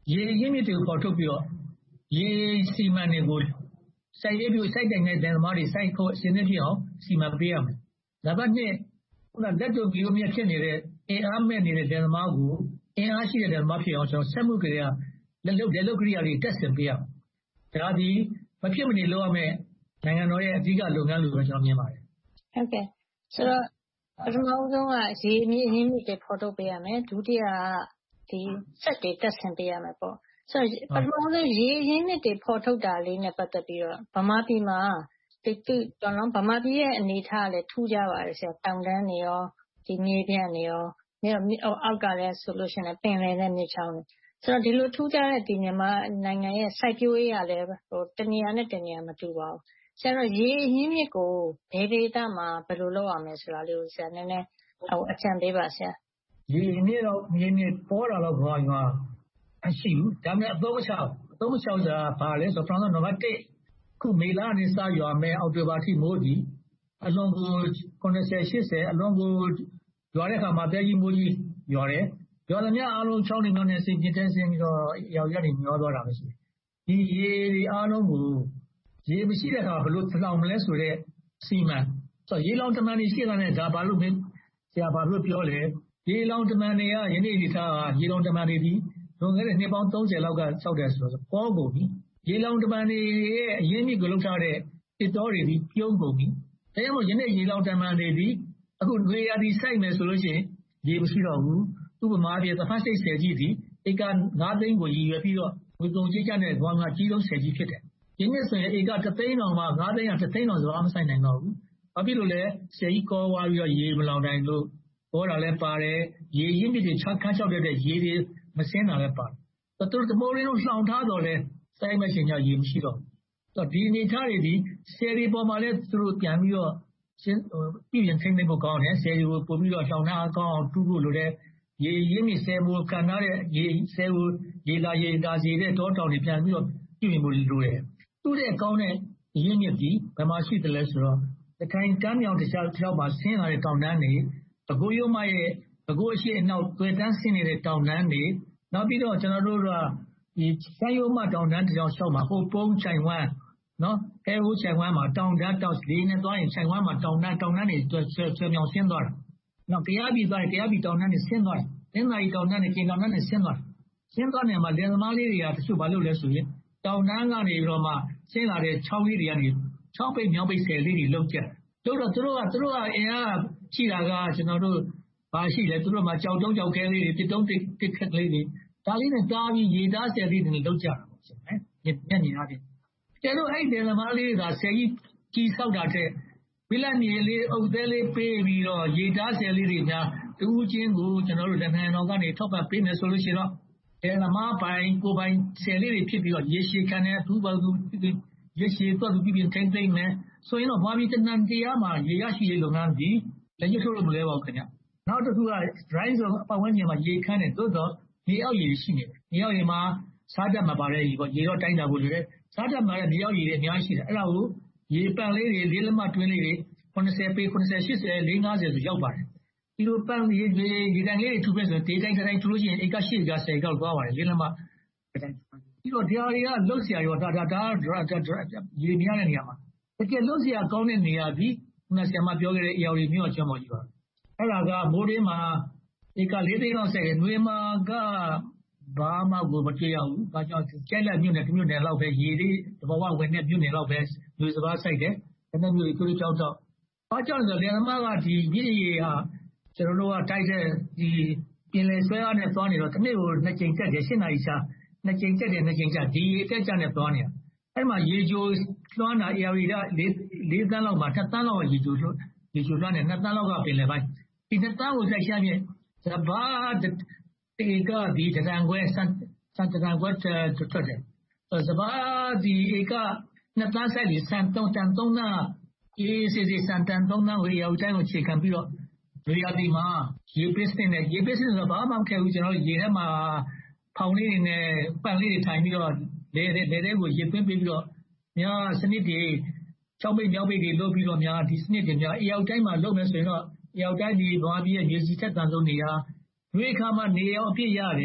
ရေရင်းမြစ်တွေကိုပေါ်ထုတ်ပြီးတော့ရေစီမံတွေကိုစိုက်ရေးပြီးစိုက်တိုင်တဲ့သမားတွေစိုက်ဖို့အစဉ်အဖြစ်အောင်စီမံပေးရမယ်။နံပါတ်နှစ်ခုနလက်တို့မျိုးမြတ်ဖြစ်နေတဲ့အင်အားမဲ့နေတဲ့သမားကိုအင်အားရှိတဲ့သမားဖြစ်အောင်ကျွန်တော်ဆက်မှုကြရလက်လုပ်လက်လုပ်ကြရတွေတက်ဆင်ပေးရမယ်။ဒါဒီမဖြစ်မနေလုပ်ရမယ်နိုင်ငံတော်ရဲ့အဓိကလုပ်ငန်းလို့ပဲကျွန်တော်မြင်ပါတယ်။ဟုတ်ကဲ့ဆိုတော့ပထမဆုံးကရေအမြင့်အရင်းမြစ်တွေဖော်ထုတ်ပေးရမယ်ဒုတိယကဒီစက်တွေတက်ဆင်ပေးရမယ်ပေါ့ဆိုတော့ပထမဆုံးရေအရင်းမြစ်တွေဖော်ထုတ်တာလေးနဲ့ပတ်သက်ပြီးတော့ဗမာပြည်မှာဒီတော်တော်ဗမာပြည်ရဲ့အနေအထားလည်းထူးခြားပါတယ်ဆရာတောင်တန်းတွေရောဒီမြေပြန့်တွေရောမြေအောက်ကလည်းဆိုလို့ရှိရင်ပင်လယ်နဲ့မြေချောင်းတွေဆိုတော့ဒီလိုထူးခြားတဲ့ဒီမြန်မာနိုင်ငံရဲ့စိုက်ပျိုးရေးကလည်းဟိုတနေရာနဲ့တနေရာမတူပါဘူးဆရာတို့ရေအရင်းမြစ်ကိုဘယ်ဒေသမှာဘယ်လိုလုပ်ရမလဲဆိုတာလေးကိုဆရာနည်းနည်းဟိုအကြံပေးပါဆရာရေမြစ်တော့မြေမြစ်ပေါ်တာတော့ဘာမှအရှိဘူးဒါပေမဲ့အသုံးမချဘူးအသုံးမချဆိုတာဘာလဲဆိုတော့ နံပါတ်တစ်ခုမေလနဲ့စရွာမယ်အောက်တိုဘာထိမိုးသည်အလွန်ကို၇၀ ၈၀အလွန်ကိုရွာတဲ့အခါမှာတဲကြီးမိုးကြီးရွာတယ်ရွာသမျှအားလုံးချောင်းတွေနဲ့ဆင်ပြင်းတဲ့ဆင်ပြီးတော့ရောက်ရနေမျောသွားတာပဲရှိတယ်ဒီရေတွေအားလုံးကိုရေမရှိတဲ့အခါဘယ်လိုလောင်မလဲဆိုတော့စီမံဆိုရေလောင်တမန်တွေရှိတာနဲ့ဒါဘာလို့မင်းဆရာဘာလို့ပြောလဲရေလောင်တမန်တွေကယနေ့ဒီထားရေလောင်တမန်တွေဒီလွန်ခဲ့တဲ့နှစ်ပေါင်း၃၀လောက်ကစောက်တယ်ဆိုတော့ပေါ်ကုန်ပြီရေလောင်တမန်တွေရဲ့အရင်းမြစ်ကိုလောက်ထားတဲ့တစ်တော်တွေဒီပြုံးကုန်ပြီဒါကြောင့်မို့ယနေ့ရေလောင်တမန်တွေဒီအခုငွေရာဒီစိုက်မယ်ဆိုလို့ရှိရင်ရေမရှိတော့ဘူးဥပမာပြသဖတ်စိတ်ဆယ်ကြီးဒီဧက၅သိန်းကိုရည်ရွယ်ပြီးတော့ဝေကုန်ကြီးကြတဲ့ဘောင်းကကြီးဆုံးဆယ်ကြီးဖြစ်တယ်ဒီနှစ်ဆိုရင်ဧကတစ်သိန်းတောင်မှ၅သိန်းကတစ်သိန်းတောင်စဘာမဆိုင်နိုင်တော့ဘူးဘာဖြစ်လို့လဲဆယ်ကြီးကောဝါပြီးတော့ရေမလောင်နိုင်လို့ပေါ်တာလည်းပါတယ်ရေရင်းမြစ်တွေချခန်းချောက်တဲ့ရေတွေမစင်းတာလည်းပါတယ်သူတို့တမိုးရင်းတို့လှောင်ထားတော့လဲစိုက်မဲ့ရှင်ကြရေမရှိတော့ဘူးဒီအနေထားတွေဒီဆယ်ရီပေါ်မှာလည်းသူတို့ပြန်ပြီးတော့ရှင်းပြည်ရင်ထိန်းသိမ်းဖို့ကောင်းတယ်ဆယ်ရီကိုပို့ပြီးတော့လှောင်ထားကောင်းအောင်တူးဖို့လိုတဲ့ရေရင်းမြစ်ဆယ်မိုးခံထားတဲ့ရေဆယ်ကိုရေလာရေလာစီတဲ့တောတောင်တွေပြန်ပြီးတော့ပြည်ရင်ဖို့လိုတယ်သူ့ရဲ့ကောင်းတဲ့ရင်းမြစ်ဒီဘယ်မှာရှိတယ်လဲဆိုတော့တခိုင်ကမ်းမြောင်တစ်ခြားတစ်ခြားမှာဆင်းလာတဲ့တောင်တန်းတွေဘကိုးရုံးမရဲ့ဘကိုးအရှိအနောက်တွေ့တန်းဆင်းနေတဲ့တောင်တန်းတွေနောက်ပြီးတော့ကျွန်တော်တို့ကဒီဆိုင်ရုံးမတောင်တန်းတစ်ကြောင်လျှောက်မှာဟိုပုံးချိုင်ဝမ်းနော်အဲဟိုချိုင်ဝမ်းမှာတောင်တန်းတောက်လေးနဲ့သွားရင်ချိုင်ဝမ်းမှာတောင်တန်းတောင်တန်းတွေဆွဲဆွဲမြောင်ဆင်းသွားတာနောက်တရားပြည်သွားရင်တရားပြည်တောင်တန်းတွေဆင်းသွားတယ်သင်္သာရီတောင်တန်းတွေကျင်းတောင်တန်းတွေဆင်းသွားတယ်ဆင်းသွားနေမှာလယ်သမားလေးတွေကတချို့ဘာလုပ်လဲဆိုရင်တောင်တန်းကနေပြီးတော့မှဆင်းလာတဲ့ချောင်းလေးတွေကနေချောင်းပိတ်မြောင်းပိတ်ဆယ်လေးတွေလုံးကျက်တို့တော့သူတို့ကသူတို့ကအင်အားရှိတာကကျွန်တော်တို့ဘာရှိလဲသူတို့မှာကြောက်တုံးကြောက်ခဲလေးတွေပြစ်တုံးတစ်တစ်ခက်လေးတွေဒါလေးနဲ့တားပြီးရေသားဆယ်လေးတွေလုံးကျတာပေါ့ရှင်ဟဲ့ညက်နေသားတယ်ကျတော့အဲ့ဒီလယ်သမားလေးကဆယ်ကြီးကြီးဆောက်တာတဲ့ဝိလက်နေလေးအုပ်သေးလေးပေးပြီးတော့ရေသားဆယ်လေးတွေများတူးချင်းကိုကျွန်တော်တို့လက်ခံတော်ကနေထောက်ပံ့ပေးမယ်ဆိုလို့ရှိတော့လယ်သမားပိုင်ကိုပိုင်ဆယ်လေးတွေဖြစ်ပြီးတော့ရေရှည်ခံတဲ့သူ့ဘာသူရေရှည်တော့သူပြည်ထိမ့်သိမ့်မယ်ဆိုရင်တော့ဘာပြီးတနန်တရားမှာရေရရှိရေးလုပ်ငန်းပြီးလက်ညှိုးထိုးလို့မလဲပါဘူးခင်ဗျနောက်တစ်ခုက dry zone ပတ်ဝန်းကျင်မှာရေခမ်းတယ်သို့တော့ရေအောက်ရေရှိနေတယ်ရေအောက်ရေမှာစားတတ်မှာပါတယ်ရေပေါ့ရေတော့တိုင်းတာဖို့လိုတယ်စားတတ်မှာလည်းရေအောက်ရေတွေအများကြီးရှိတယ်အဲ့ဒါကိုရေပန့်လေးတွေလေးလက်မတွင်းလေးတွေ၇၀ပေ၇၀ ၈၀ ၄၅၀ဆိုရောက်ပါတယ်ဒီလိုပန့်ရေရေတန်လေးတွေထူပဲဆိုဒေတိုင်းတိုင်းထူလို့ရှိရင်ဧက၈ကဆယ်ကောက်သွားပါတယ်လေးလက်မပြီးတော့ဒီဟာတွေကလှုပ်ရှားရောဒါဒါဒါရေမြရတဲ့နေရာမှာတကယ်လှုပ်ရှားကောင်းတဲ့နေရာပြီးခုနဆရာမပြောခဲ့တဲ့အရာတွေမျိုးအကျွမ်းပေါ်ကြီးပါအဲ့ဒါကမိုးရင်းမှာဧက၄သိန်းလောက်ဆက်ရနှွေမှာကဘာမှကိုမတွေ့ရဘူးဘာကြောင့်ကျက်လက်မြို့နယ်တစ်မြို့နယ်လောက်ပဲရေလေးတဘောဝဝင်တဲ့မြို့နယ်လောက်ပဲလူစပါးဆိုင်တယ်ဒါနဲ့မြို့ကိုကြောက်တော့ဘာကြောင့်လဲဆိုတော့လယ်သမားကဒီမြစ်ရေဟာကျွန်တော်တို့ကတိုက်တဲ့ဒီပြင်လယ်ဆွဲအားနဲ့သွားနေတော့တစ်နေ့ကိုနှစ်ကြိမ်တက်တယ်၈နာရီချာနှစ်ကြိမ်တက်တယ်နှစ်ကြိမ်ချဒီရေတက်ကြနဲ့သွားနေတာအဲ့မှာရေချိုလွှမ်းတာအေရီက၄သန်းလောက်မှာ၂သန်းလောက်ရေချိုရေချိုလွှမ်းတယ်၂သန်းလောက်ကပင်လယ်ပိုင်းဒီ၂သန်းကိုစိုက်ရှာမြင့်စဘာတေကဒီတန်ခွဲစံစံတန်ခွဲထွက်တယ်စဘာဒီဧကနှစ်သန်းစိုက်ပြီးစံသုံးတန်သုံးသန်းအေးစီစီစံတန်သုံးသန်းကိုရောက်တိုင်းကိုခြေခံပြီးတော့ရေယာဒီမှာရေပစ္စည်းနဲ့ရေပစ္စည်းဆိုတော့ဘာမှမခဲဘူးကျွန်တော်ရေထဲမှာဖောင်လေးတွေနဲ့ပန့်လေးတွေထိုင်ပြီးတော့လေလေလေကိုရေသွင်းပြီးတော့များစနစ်တွေချောင်းပိတ်မြောက်ပိတ်တွေလုပ်ပြီးတော့များဒီစနစ်တွေများအရောက်တိုင်းမှာလုပ်မယ်ဆိုရင်တော့အရောက်တိုင်းဒီဘာပြီးရဲ့ရေစီထက်တန်ဆုံးနေရာရွေးခါမှနေရောအပြည့်ရတယ်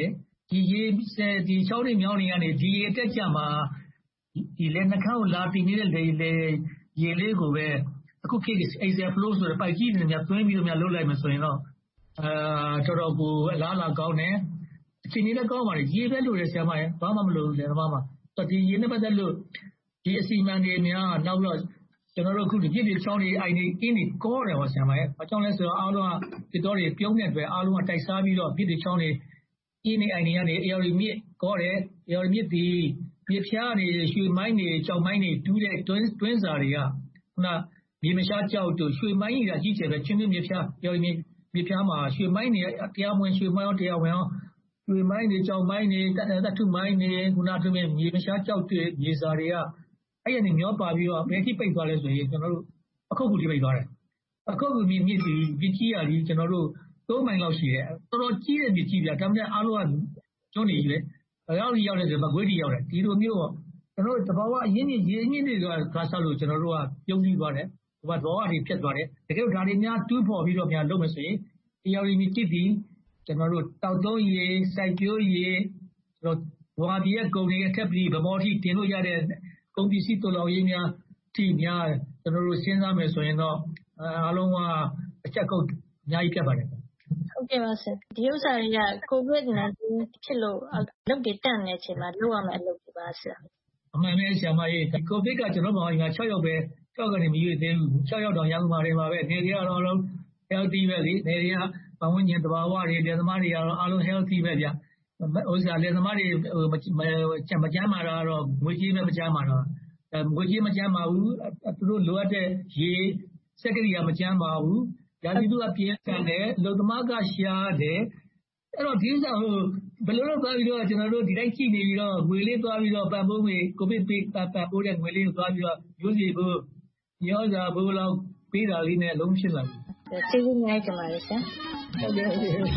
ဒီရေဒီချောင်းတွေမြောင်းတွေကနေဒီရေတက်ကြမှာဒီလေနှာခေါင်းလာတင်နေတဲ့လေလေရေလေးကိုပဲအခုခေတ် axial flow ဆိုတဲ့ပိုက်ကြီးတွေများသွင်းပြီးတော့များလှုပ်လိုက်မှဆိုရင်တော့အာတော်တော်ကိုအလားအလာကောင်းတယ်အချိန်ကြီးလည်းကောင်းပါလေရေပဲလို့ရဆရာမရဲ့ဘာမှမလို့လေဘာမှတော့ဒီရေနဲ့ပတ်သက်လို့ဒီအစီအမံတွေများနောက်တော့ကျွန်တော်တို့အခုဒီပြည့်ပြည့်ချောင်းတွေအိုင်တွေအင်းတွေကောတယ်ဟောဆရာမရဲ့အကြောင်းလဲဆိုတော့အားလုံးကဒီတော့တွေပြုံးတဲ့အတွက်အားလုံးကတိုက်စားပြီးတော့ပြည့်ပြည့်ချောင်းတွေအင်းတွေအိုင်တွေကနေအေရီမြစ်ကောတယ်အေရီမြစ်ဒီပြည့်ဖျားနေရွှေမိုင်းတွေကြောက်မိုင်းတွေတူးတဲ့တွင်းတွင်းစာတွေကခုနမြေမရှားကြောက်တို့ရွှေမိုင်းကြီးကကြီးကျယ်ပဲချင်းချင်းမြေဖျားအေရီမြစ်မြေဖျားမှာရွှေမိုင်းတွေတရားဝင်ရွှေမိုင်းတရားဝင်ရွှေမိုင်းတွေကြောက်မိုင်းတွေတတ်ထုမိုင်းတွေခုနတို့မြေမရှားကြောက်တွေမြေစာတွေကအဲ့ရနေမျောပါပြီးတော့ဘယ်ထိပိတ်သွားလဲဆိုရင်ကျွန်တော်တို့အခုခုထိပိတ်သွားတယ်အခုခုမြစ်မြစ်ဒီမြစ်ကြီးရာကြီးကျွန်တော်တို့သုံးမိုင်လောက်ရှိတယ်တော်တော်ကြီးတဲ့မြစ်ကြီးပြဒါမှမဟုတ်အားလုံးကကျွန်းနေကြီးပဲရောက်ရောက်တယ်ဆိုတော့မကွေးတီရောက်တယ်ဒီလိုမျိုးပေါ့ကျွန်တော်တို့တဘာဝအရင်းကြီးရေအင်းတွေကကားဆောက်လို့ကျွန်တော်တို့ကပြုံးပြီးသွားတယ်ဟိုဘဘောကနေဖြတ်သွားတယ်တကယ်လို့ဒါတွေများတူးဖော်ပြီးတော့များလုပ်မယ်ဆိုရင်တရားရီမြစ်ကြီးဒီကျွန်တော်တို့တောက်သုံးရေစိုက်ပျိုးရေကျွန်တော်ဘဝပြည်ရဲ့ကုန်တွေအထက်ပြီးဗမော်ထိတင်လို့ရတဲ့ကုန်ပစ္စည်းတော်တော်ရေးများထိများကျွန်တော်တို့စဉ်းစားမယ်ဆိုရင်တော့အားလုံးကအချက်ကုတ်အများကြီးပြတ်ပါတယ်ဟုတ်ကဲ့ပါဆရာဒီဥစ္စာတွေက ကိုဗစ် nineteen ဖြစ်လို့အလုပ်တွေတန့်နေတဲ့အချိန်မှာလုပ်ရမယ့်အလုပ်တွေပါဆရာအမှန်ပဲဆရာမကြီးကိုဗစ်ကကျွန်တော်တို့ဘာ၆ရောက်ပဲ၆ကနေမရွေ့သေးဘူး၆ရောက်တော့ရန်ကုန်မှာနေပါပဲနေတွေကတော့အားလုံး healthy ပဲလေနေတွေကပဝန်းကျင်တဘာဝတွေလက်သမားတွေကတော့အားလုံး healthy ပဲဗျဥစ္စာလက်သမားတွေမကြမ်းမာတာတော့ငွေကြေးပဲမကြမ်းမာတော့ငွေကြေးမကြမ်းမာဘူးသူတို့လိုအပ်တဲ့ရေစက်ကရိယာမကြမ်းမာဘူးရာသီဥတုကပြင်းထန်တယ်လုံသမားကရှားတယ်အဲ့တော့ဒီဥစ္စာဟိုဘယ်လိုလုပ်သွားပြီးတော့ကျွန်တော်တို့ဒီတိုင်းကြည့်နေပြီးတော့ငွေလေးသွားပြီးတော့ပံ့ပိုးငွေကိုဗစ်ပေးပံ့ပိုးတဲ့ငွေလေးကိုသွားပြီးတော့ရိုးစီဖို့ရောစာဘိုးလောက်ပေးတာလေးနဲ့လုံးဖြစ်လာပြီကျေးဇူးများကြပါလေဆရာဟုတ်ကဲ့ဟုတ်ကဲ့မင်္ဂ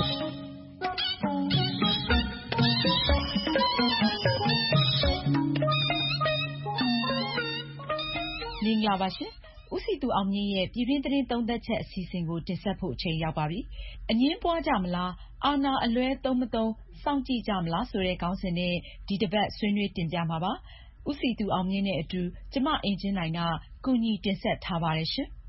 လာပါရှင်ဦးစီသူအောင်မြင့်ရဲ့ပြည်တွင်းသတင်းသုံးသပ်ချက်အစီအစဉ်ကိုတင်ဆက်ဖို့အချိန်ရောက်ပါပြီ။အငြင်းပွားကြမလားအာဏာအလွဲသုံးမသုံးစောင့်ကြည့်ကြမလားဆိုတဲ့ခေါင်းစဉ်နဲ့ဒီတစ်ပတ်ဆွေးနွေးတင်ပြမှာပါ။ဦးစီသူအောင်မြင့်နဲ့အတူကျမအင်ကြင်းနိုင်ကကူညီတင်ဆက်ထားပါတယ်ရှင်။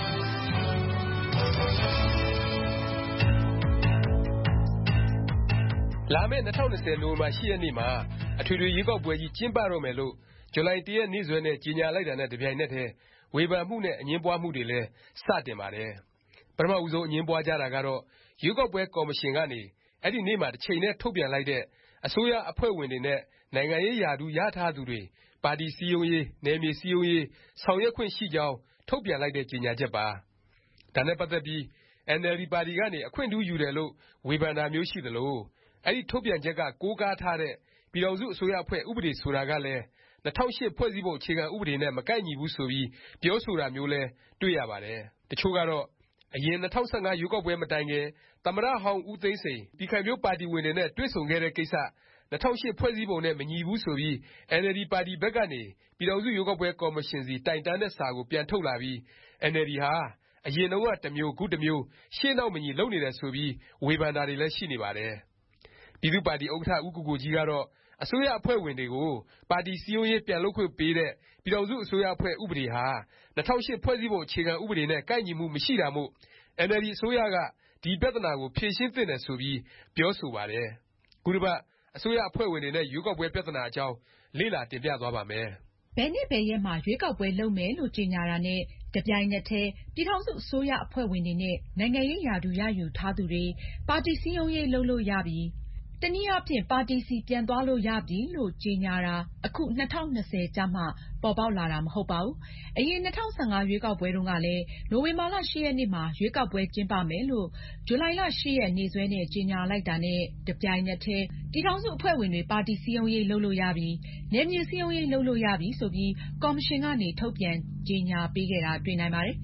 လာမယ့်၂၀၂၀နိုဝင်ဘာ၈ရက်နေ့မှာအထွေထွေရွေးကောက်ပွဲကြီးကျင်းပတော့မယ်လို့ဇူလိုင်၁ရက်နေ့စွဲနဲ့ကြေညာလိုက်တာနဲ့တပြိုင်နက်တည်းဝေဖန်မှုနဲ့အငြင်းပွားမှုတွေလည်းစတင်ပါတယ်။ပထမဦးဆုံးအငြင်းပွားကြတာကတော့ရွေးကောက်ပွဲကော်မရှင်ကနေအဲ့ဒီနေ့မှာတစ်ချိန်နဲ့ထုတ်ပြန်လိုက်တဲ့အစိုးရအဖွဲ့ဝင်တွေနဲ့နိုင်ငံရေးရာထူးရထားသူတွေပါတီစည်းရုံးရေးနယ်မြေစည်းရုံးရေးဆောင်ရွက်ခွင့်ရှိကြောင်းထုတ်ပြန်လိုက်တဲ့ကြေညာချက်ပါ။ဒါနဲ့ပတ်သက်ပြီးအင်န်အယ်လ်ဒီပါတီကနေအခွင့်ထူးယူတယ်လို့ဝေဖန်တာမျိုးရှိသလိုအဲ့ဒီထုတ်ပြန်ချက်ကကိုးကားထားတဲ့ပြည်ထောင်စုအစိုးရအဖွဲ့ဥပဒေဆိုတာကလည်း၂၀၀၈ဖွဲ့စည်းပုံအခြေခံဥပဒေနဲ့မကိုက်ညီဘူးဆိုပြီးပြောဆိုတာမျိုးလဲတွေ့ရပါတယ်။တချို့ကတော့အရင်၂၀၁၅ရွေးကောက်ပွဲမတိုင်ခင်သမ္မတဟောင်းဦးသိန်းစိန်ပြည်ခိုင်ဖြိုးပါတီဝင်တွေနဲ့တွေ့ဆုံခဲ့တဲ့ကိစ္စ၂၀၀၈ဖွဲ့စည်းပုံနဲ့မညီဘူးဆိုပြီးအင်န်အယ်လ်ဒီပါတီဘက်ကနေပြည်ထောင်စုရွေးကောက်ပွဲကော်မရှင်စီတိုင်တန်းတဲ့စာကိုပြန်ထုတ်လာပြီးအင်န်အယ်လ်ဒီဟာအရင်တုန်းကတစ်မျိုးခုတစ်မျိုးရှေ့နောက်မညီလုပ်နေတယ်ဆိုပြီးဝေဖန်တာတွေလည်းရှိနေပါတယ်။ပြည်သူ့ပါတီဥက္ကဋ္ဌဦးကိုကိုကြီးကတော့အစိုးရအဖွဲ့ဝင်တွေကိုပါတီစည်းရုံးရေးပြန်လုပ်ခွင့်ပေးတဲ့ပြည်ထောင်စုအစိုးရအဖွဲ့ဥပဒေဟာ၂၀၀၈ဖွဲ့စည်းပုံအခြေခံဥပဒေနဲ့ကိုက်ညီမှုမရှိတာမို့အင်န်အယ်လ်ဒီအစိုးရကဒီပြဿနာကိုဖြေရှင်းသင့်တယ်ဆိုပြီးပြောဆိုပါတယ်။ခုတစ်ပတ်အစိုးရအဖွဲ့ဝင်တွေနဲ့ရွေးကောက်ပွဲပြဿနာအကြောင်းလေ့လာတင်ပြသွားပါမယ်။ဘယ်နေ့ဘယ်ရက်မှာရွေးကောက်ပွဲလုပ်မယ်လို့ကြေညာတာနဲ့တပြိုင်နက်တည်းပြည်ထောင်စုအစိုးရအဖွဲ့ဝင်တွေနဲ့နိုင်ငံရေးရာထူးရယူထားသူတွေပါတီစည်းရုံးရေးလုပ်လို့ရပြီတနည်းအားဖြင့်ပါတီစီပြန်သွားလို့ရပြီလို့ကြေညာတာအခု၂၀၂၀ကျမှပေါ်ပေါက်လာတာမဟုတ်ပါဘူး။အရင်၂၀၁၅ရွေးကောက်ပွဲတုန်းကလည်းနိုဝင်ဘာလ၈ရက်နေ့မှာရွေးကောက်ပွဲကျင်းပမယ်လို့ဇူလိုင်လ၈ရက်နေ့စွဲနဲ့ကြေညာလိုက်တာနဲ့တပြိုင်နက်တည်းပြည်ထောင်စုအဖွဲ့ဝင်တွေပါတီစည်းရုံးရေးလုပ်လို့ရပြီနယ်မြေစည်းရုံးရေးလုပ်လို့ရပြီဆိုပြီးကော်မရှင်ကနေထုတ်ပြန်ကြေညာပေးခဲ့တာတွေ့နိုင်ပါတယ်။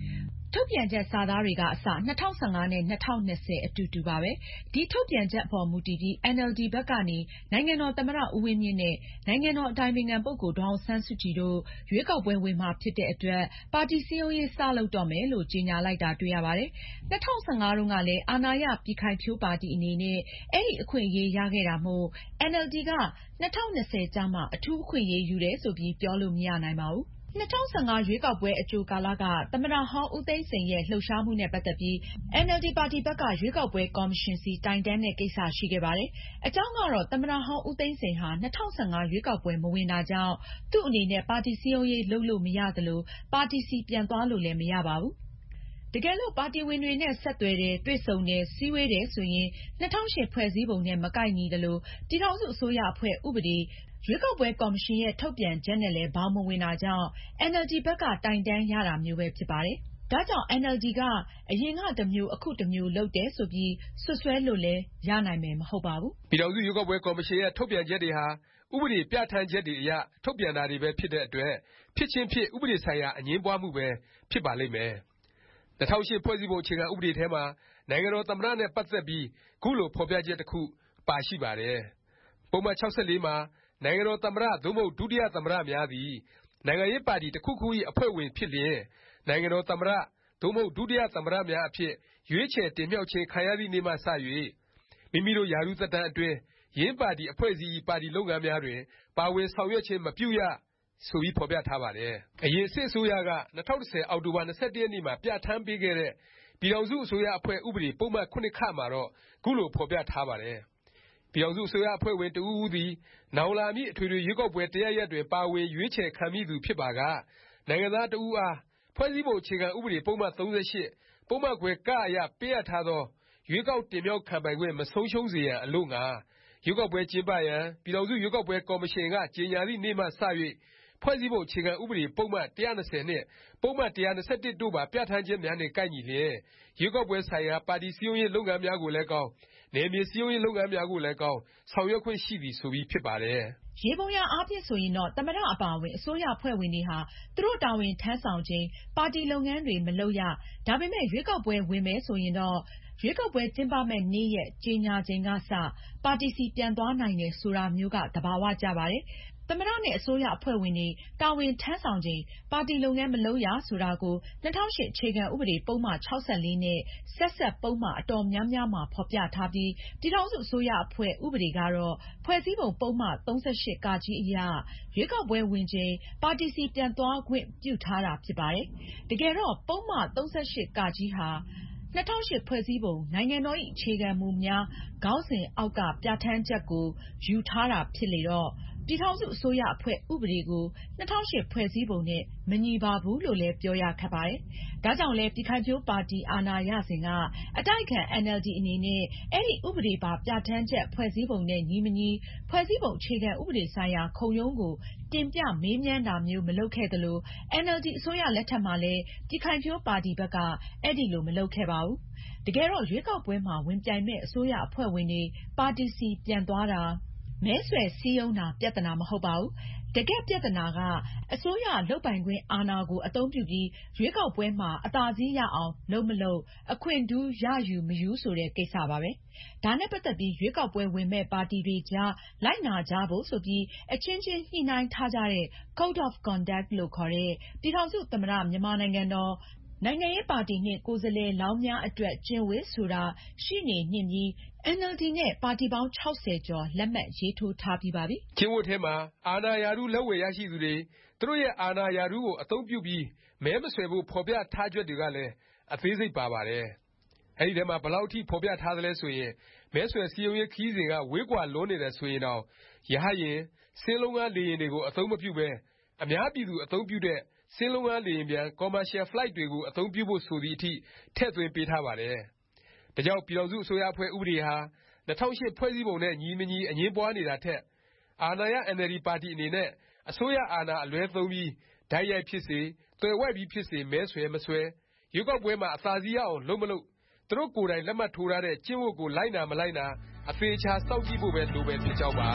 ထုတ်ပြန်ချက်စာသားတွေကအစ၂၀၁၅နဲ့၂၀၂၀အတူတူပါပဲ။ဒီထုတ်ပြန်ချက်အပေါ်မူတည်ပြီး အင်န်အယ်လ်ဒီ ဘက်ကနေနိုင်ငံတော်သမ္မတဦးဝင်းမြင့်နဲ့နိုင်ငံတော်အတိုင်ပင်ခံပုဂ္ဂိုလ်ဒေါ်အောင်ဆန်းစုကြည်တို့ရွေးကောက်ပွဲဝင်မှာဖြစ်တဲ့အတွက်ပါတီစည်းရုံးရေးစလုပ်တော့မယ်လို့ကြေညာလိုက်တာတွေ့ရပါတယ်။၂၀၁၅တုန်းကလည်းအာဏာရပြည်ခိုင်ဖြိုးပါတီအနေနဲ့အဲဒီအခွင့်အရေးရခဲ့တာမို့အင်န်အယ်လ်ဒီက၂၀၂၀ကျမှအထူးအခွင့်အရေးယူတယ်ဆိုပြီးပြောလို့မရနိုင်ပါဘူး။၂၀၁၅ရွေးကောက်ပွဲအကြိုကာလကသမ္မတဟောင်းဦးသိန်းစိန်ရဲ့လှုပ်ရှားမှုနဲ့ပတ်သက်ပြီးအင်န်အယ်လ်ဒီပါတီဘက်ကရွေးကောက်ပွဲကော်မရှင်ဆီတိုင်တန်းတဲ့ကိစ္စရှိခဲ့ပါတယ်။အကြောင်းကတော့သမ္မတဟောင်းဦးသိန်းစိန်ဟာ၂၀၁၅ရွေးကောက်ပွဲမဝင်တာကြောင့်သူ့အနေနဲ့ပါတီစည်းရုံးရေးလုပ်လို့မရသလိုပါတီဆီပြန်သွားလို့လည်းမရပါဘူး။တကယ်လို့ပါတီဝင်တွေနဲ့ဆက်သွယ်တယ်၊တွေ့ဆုံတယ်၊စည်းဝေးတယ်ဆိုရင်၂၀၀၈ဖွဲ့စည်းပုံနဲ့မကိုက်ညီသလိုပြည်ထောင်စုအစိုးရအဖွဲ့ဥပဒေရွေးကောက်ပွဲကော်မရှင်ရဲ့ထုတ်ပြန်ချက်နဲ့လည်းဘောင်မဝင်တာကြောင့်အင်န်အယ်လ်ဒီဘက်ကတိုင်တန်းရတာမျိုးပဲဖြစ်ပါတယ်။ဒါကြောင့်အင်န်အယ်လ်ဒီကအရင်ကတစ်မျိုးအခုတစ်မျိုးလုပ်တယ်ဆိုပြီးစွပ်စွဲလို့လည်းရနိုင်မယ်မဟုတ်ပါဘူး။ပြည်ထောင်စုရွေးကောက်ပွဲကော်မရှင်ရဲ့ထုတ်ပြန်ချက်တွေဟာဥပဒေပြဌာန်းချက်တွေအရထုတ်ပြန်တာတွေပဲဖြစ်တဲ့အတွက်ဖြစ်ချင်းဖြစ်ဥပဒေဆိုင်ရာအငြင်းပွားမှုပဲဖြစ်ပါလိမ့်မယ်။၂၀၀၈ဖွဲ့စည်းပုံအခြေခံဥပဒေထဲမှာနိုင်ငံတော်သမ္မတနဲ့ပတ်သက်ပြီးခုလိုဖော်ပြချက်တစ်ခုပါရှိပါတယ်။ပုဒ်မ၆၄မှာနိုင်ငံတော်သမ္မတသို့မဟုတ်ဒုတိယသမ္မတများသည်နိုင်ငံရေးပါတီတစ်ခုခု၏အဖွဲ့ဝင်ဖြစ်လျင်နိုင်ငံတော်သမ္မတသို့မဟုတ်ဒုတိယသမ္မတများအဖြစ်ရွေးချယ်တင်မြှောက်ခြင်းခံရသည့်နေ့မှစ၍မိမိတို့ရာထူးသက်တမ်းအတွင်းယင်းပါတီအဖွဲ့အစည်း၏ပါတီလုပ်ငန်းများတွင်ပါဝင်ဆောင်ရွက်ခြင်းမပြုရဆိုပြီးဖော်ပြထားပါတယ်။အရင်စစ်အစိုးရက၂၀၁၀အောက်တိုဘာ၂၁ရက်နေ့မှာပြဌာန်းပေးခဲ့တဲ့ပြည်ထောင်စုအစိုးရအဖွဲ့ဥပဒေပုဒ်မ၇ခမှာတော့ခုလိုဖော်ပြထားပါတယ်။ပြည်ထောင်စုအစိုးရအဖွဲ့ဝင်တစ်ဦးဦးသည်နောင်လာမည့်အထွေထွေရွေးကောက်ပွဲတစ်ရပ်ရပ်တွင်ပါဝင်ရွေးချယ်ခံမည့်သူဖြစ်ပါကနိုင်ငံသားတစ်ဦးအားဖွဲ့စည်းပုံအခြေခံဥပဒေပုဒ်မ၃၈ပုဒ်မခွဲကအရပေးအပ်ထားသောရွေးကောက်တင်မြှောက်ခံပိုင်ခွင့်မဆုံးရှုံးစေရန်အလို့ငှာရွေးကောက်ပွဲကျင်းပရန်ပြည်ထောင်စုရွေးကောက်ပွဲကော်မရှင်ကကြေညာသည့်နေ့မှစ၍ဖွဲ့စည်းပုံအခြေခံဥပဒေပုဒ်မ၁၂၀နှင့်ပုဒ်မ၁၂၁တို့ပါပြဌာန်းချက်များနှင့်ကိုက်ညီလျင်ရွေးကောက်ပွဲဆိုင်ရာပါတီစည်းရုံးရေးလုပ်ငန်းများကိုလည်းကောင်းနယ်မြေစည်းရုံးရေးလုပ်ငန်းများကိုလည်းကောင်းဆောင်ရွက်ခွင့်ရှိသည်ဆိုပြီးဖြစ်ပါတယ်။ယေဘုယျအားဖြင့်ဆိုရင်တော့သမ္မတအပါအဝင်အစိုးရအဖွဲ့ဝင်တွေဟာသူတို့တာဝန်ထမ်းဆောင်ချိန်ပါတီလုပ်ငန်းတွေမလုပ်ရ။ဒါပေမဲ့ရွေးကောက်ပွဲဝင်မယ်ဆိုရင်တော့ရွေးကောက်ပွဲကျင်းပမယ့်နေ့ရက်ကြေညာချိန်ကစပါတီဆီပြန်သွားနိုင်တယ်ဆိုတာမျိုးကသဘာဝကျပါတယ်။သမ္မတနဲ့အစိုးရအဖွဲ့ဝင်တွေတာဝန်ထမ်းဆောင်ချိန်ပါတီလုပ်ငန်းမလုပ်ရဆိုတာကို၂၀၀၈အခြေခံဥပဒေပုဒ်မ၆၄နဲ့ဆက်စပ်ပုဒ်မအတော်များများမှာဖော်ပြထားပြီးပြည်ထောင်စုအစိုးရအဖွဲ့ဥပဒေကတော့ဖွဲ့စည်းပုံပုဒ်မ၃၈အရရွေးကောက်ပွဲဝင်ချိန်ပါတီဆီပြန်သွားခွင့်ပြုထားတာဖြစ်ပါတယ်။တကယ်တော့ပုဒ်မ၃၈ဟာ၂၀၀၈ဖွဲ့စည်းပုံနိုင်ငံတော်၏အခြေခံမူများခေါင်းစဉ်အောက်ကပြဌာန်းချက်ကိုယူထားတာဖြစ်လေတော့ပြည်ထောင်စုအစိုးရအဖွဲ့ဥပဒေကို၂၀၀၈ဖွဲ့စည်းပုံနဲ့မညီပါဘူးလို့လည်းပြောရခက်ပါတယ်။ဒါကြောင့်လည်းပြည်ခိုင်ဖြိုးပါတီအာဏာရစဉ်ကအတိုက်အခံအင်န်အယ်လ်ဒီအနေနဲ့အဲဒီဥပဒေပါပြဌာန်းချက်ဖွဲ့စည်းပုံနဲ့ညီမညီဖွဲ့စည်းပုံအခြေခံဥပဒေဆိုင်ရာခုံရုံးကိုတင်ပြမေးမြန်းတာမျိုးမလုပ်ခဲ့သလိုအင်န်အယ်လ်ဒီအစိုးရလက်ထက်မှာလည်းပြည်ခိုင်ဖြိုးပါတီဘက်ကအဲဒီလိုမလုပ်ခဲ့ပါဘူး။တကယ်တော့ရွေးကောက်ပွဲမှာဝင်ပြိုင်မယ့်အစိုးရအဖွဲ့ဝင်တွေပါတီဆီပြန်သွားတာမဲဆွယ်စည်းရုံးတာပြဿနာမဟုတ်ပါဘူး။တကယ့်ပြဿနာကအစိုးရလုပ်ပိုင်ခွင့်အာဏာကိုအသုံးပြုပြီးရွေးကောက်ပွဲမှာအသာစီးရအောင်လုပ်မလုပ်အခွင့်ထူးရယူမယူဆိုတဲ့ကိစ္စပါပဲ။ဒါနဲ့ပတ်သက်ပြီးရွေးကောက်ပွဲဝင်မယ့်ပါတီတွေကြားလိုက်နာကြဖို့ဆိုပြီးအချင်းချင်းညှိနှိုင်းထားကြတဲ့ Code of Conduct လို့ခေါ်တဲ့ပြည်ထောင်စုသမ္မတမြန်မာနိုင်ငံတော်နိုင်ငံရေးပါတီနှင့်ကိုယ်စားလှယ်လောင်းများအတွက်ကျင့်ဝတ်ဆိုတာရှိနေနှင့်ပြီးအင်န်အယ်လ်ဒီနဲ့ပါတီပေါင်း၆၀ကျော်လက်မှတ်ရေးထိုးထားပြီးပါပြီ။ကျင့်ဝတ်ထဲမှာအာဏာရာထူးလက်ဝယ်ရရှိသူတွေသူတို့ရဲ့အာဏာရာထူးကိုအသုံးပြုပြီးမဲမဆွယ်ဖို့ဖော်ပြထားချက်တွေကလည်းအသေးစိတ်ပါပါတယ်။အဲဒီထဲမှာဘယ်လောက်အထိဖော်ပြထားသလဲဆိုရင်မဲဆွယ်စည်းရုံးရေးခရီးစဉ်ကဝေးကွာလွန်းနေတယ်ဆိုရင်တောင်ရဟတ်ယာဉ်စင်းလုံးကားလေယာဉ်တွေကိုအသုံးမပြုပဲအများပြည်သူအသုံးပြုတဲ့စင်းလုံးကားလေယာဉ်ပျံ Commercial Flight တွေကိုအသုံးပြုဖို့ဆိုသည့်အထိထည့်သွင်းပေးထားပါတယ်။ဒါကြောင့်ပြည်ထောင်စုအစိုးရအဖွဲ့ဥပဒေဟာ၂၀၀၈ဖွဲ့စည်းပုံနဲ့ညီမညီအငြင်းပွားနေတာထက်အာဏာရအင်န်အယ်လ်ဒီပါတီအနေနဲ့အစိုးရအာဏာအလွဲသုံးပြီးတိုက်ရိုက်ဖြစ်စေသွယ်ဝိုက်ပြီးဖြစ်စေမဲဆွယ်မဆွယ်ရွေးကောက်ပွဲမှာအသာစီးရအောင်လုပ်မလုပ်သူတို့ကိုယ်တိုင်လက်မှတ်ထိုးထားတဲ့ကျင့်ဝတ်ကိုလိုက်နာမလိုက်နာအသေအခြာစောင့်ကြည့်ဖို့ပဲလိုပဲဖြစ်ကြောင်းပါ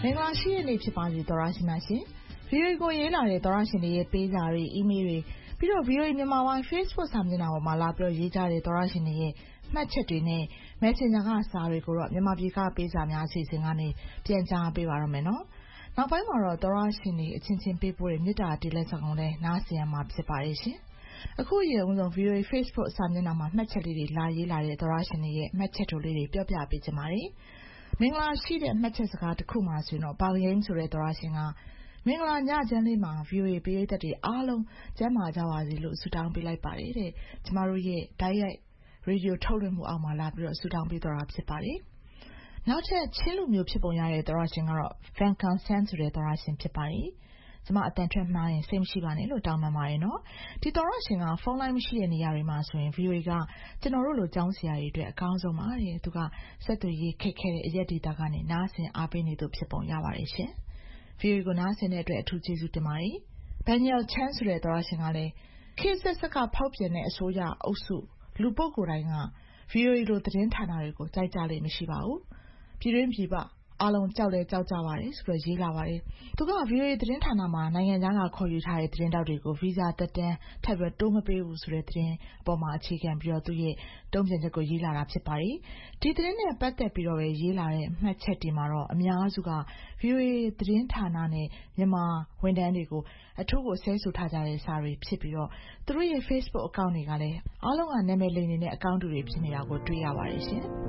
င်္ဂလာရှိတဲ့နေ့ဖြစ်ပါစေသောတရှင်များရှင်။ ဗီအိုအေကိုရေးလာတဲ့သောတရှင်တွေရဲ့ပေးစာတွေအီးမေးလ်တွေပြီးတော့ ဗီအိုအေမြန်မာပိုင်း Facebook စာမျက်နှာပေါ်မှာလာပြီးရေးကြတဲ့သောတရှင်တွေရဲ့မှတ်ချက်တွေနဲ့ Messenger ကစာတွေကိုတော့မြန်မာပြည်ကပေးစာများအစီအစဉ်ကနေပြန်ကြားပေးပါရမယ်နော်။နောက်ပိုင်းမှာတော့သောတရှင်တွေအချင်းချင်းပေးပို့တဲ့မေတ္တာတေးလက်ဆောင်ကိုလည်းနားဆင်ရမှာဖြစ်ပါတယ်ရှင်။အခုရေဦးဆုံး ဗီအိုအေ Facebook စာမျက်နှာမှာမှတ်ချက်လေးတွေလာရေးလာတဲ့သောတရှင်တွေရဲ့မှတ်ချက်တို့လေးတွေပြောပြပေးချင်ပါတယ်။မင်္ဂလာရှိတဲ့မှတ်ချက်စကားတစ်ခုမှဆိုရင်တော့ပါလျင်းဆိုတဲ့သောတရှင်ကမင်္ဂလာညချမ်းလေးမှာ ဗီအိုအေပရိသတ်တွေအားလုံးကျန်းမာကြပါစေလို့ဆုတောင်းပေးလိုက်ပါတယ်တဲ့။ကျမတို့ရဲ့ဓာတ်ရိုက်ရေဒီယိုထုတ်လွှင့်မှုအောက်မှာလာပြီးတော့ဆုတောင်းပေးတော့တာဖြစ်ပါတယ်။နောက်ထပ်ချင်းလူမျိုးဖြစ်ပုံရတဲ့သောတရှင်ကတော့ Van Kansan ဆိုတဲ့သောတရှင်ဖြစ်ပါတယ်။ကျမအတန်ထွက်မှားရင်စိတ်မရှိပါနဲ့လို့တောင်းပန်ပါတယ်နော်။ဒီသောတရှင်ကဖုန်းလိုင်းမရှိတဲ့နေရာတွေမှာဆိုရင် ဗီအိုအေကကျွန်တော်တို့လိုကျောင်းဆရာတွေအတွက်အကောင်းဆုံးပါတဲ့။သူကစက်သွေးရေးခက်ခဲတဲ့အရက်ဒေတာကနေနားဆင်အားပေးနေသူဖြစ်ပုံရပါတယ်ရှင်။ ဗီအိုအေကိုနားဆင်တဲ့အတွက်အထူးကျေးဇူးတင်ပါတယ်။ Daniel Chan ဆိုတဲ့သောတရှင်ကလည်းခေတ်ဆက်ဆက်ကဖောက်ပြန်တဲ့အစိုးရအုပ်စုလူပုဂ္ဂိုလ်တိုင်းက ဗီအိုအေလိုသတင်းဌာနတွေကိုကြိုက်ကြလိမ့်မရှိပါဘူး။ပြည်တွင်းပြည်ပအားလုံးကြောက်လဲကြောက်ကြပါတယ်ဆိုတော့ရေးလာပါတယ်။သူက ဗီအိုအေသတင်းဌာနမှာနိုင်ငံခြားကခေါ်ယူထားတဲ့သတင်းတောက်တွေကိုဗီဇာသက်တမ်းထပ်ပြီးတိုးမပေးဘူးဆိုတဲ့သတင်းအပေါ်မှာအခြေခံပြီးတော့သူရဲ့တုံ့ပြန်ချက်ကိုရေးလာတာဖြစ်ပါတယ်။ဒီသတင်းနဲ့ပတ်သက်ပြီးတော့ပဲရေးလာတဲ့မှတ်ချက်တွေမှာတော့အများစုက ဗီအိုအေသတင်းဌာနနဲ့မြန်မာဝန်ထမ်းတွေကိုအထူးကိုဆဲဆိုထားကြတဲ့စာတွေဖြစ်ပြီးတော့သူတို့ရဲ့ Facebook အကောင့်တွေကလည်းအားလုံးကနာမည်လိမ်နေတဲ့အကောင့်တွေဖြစ်နေတာကိုတွေ့ရပါတယ်ရှင်။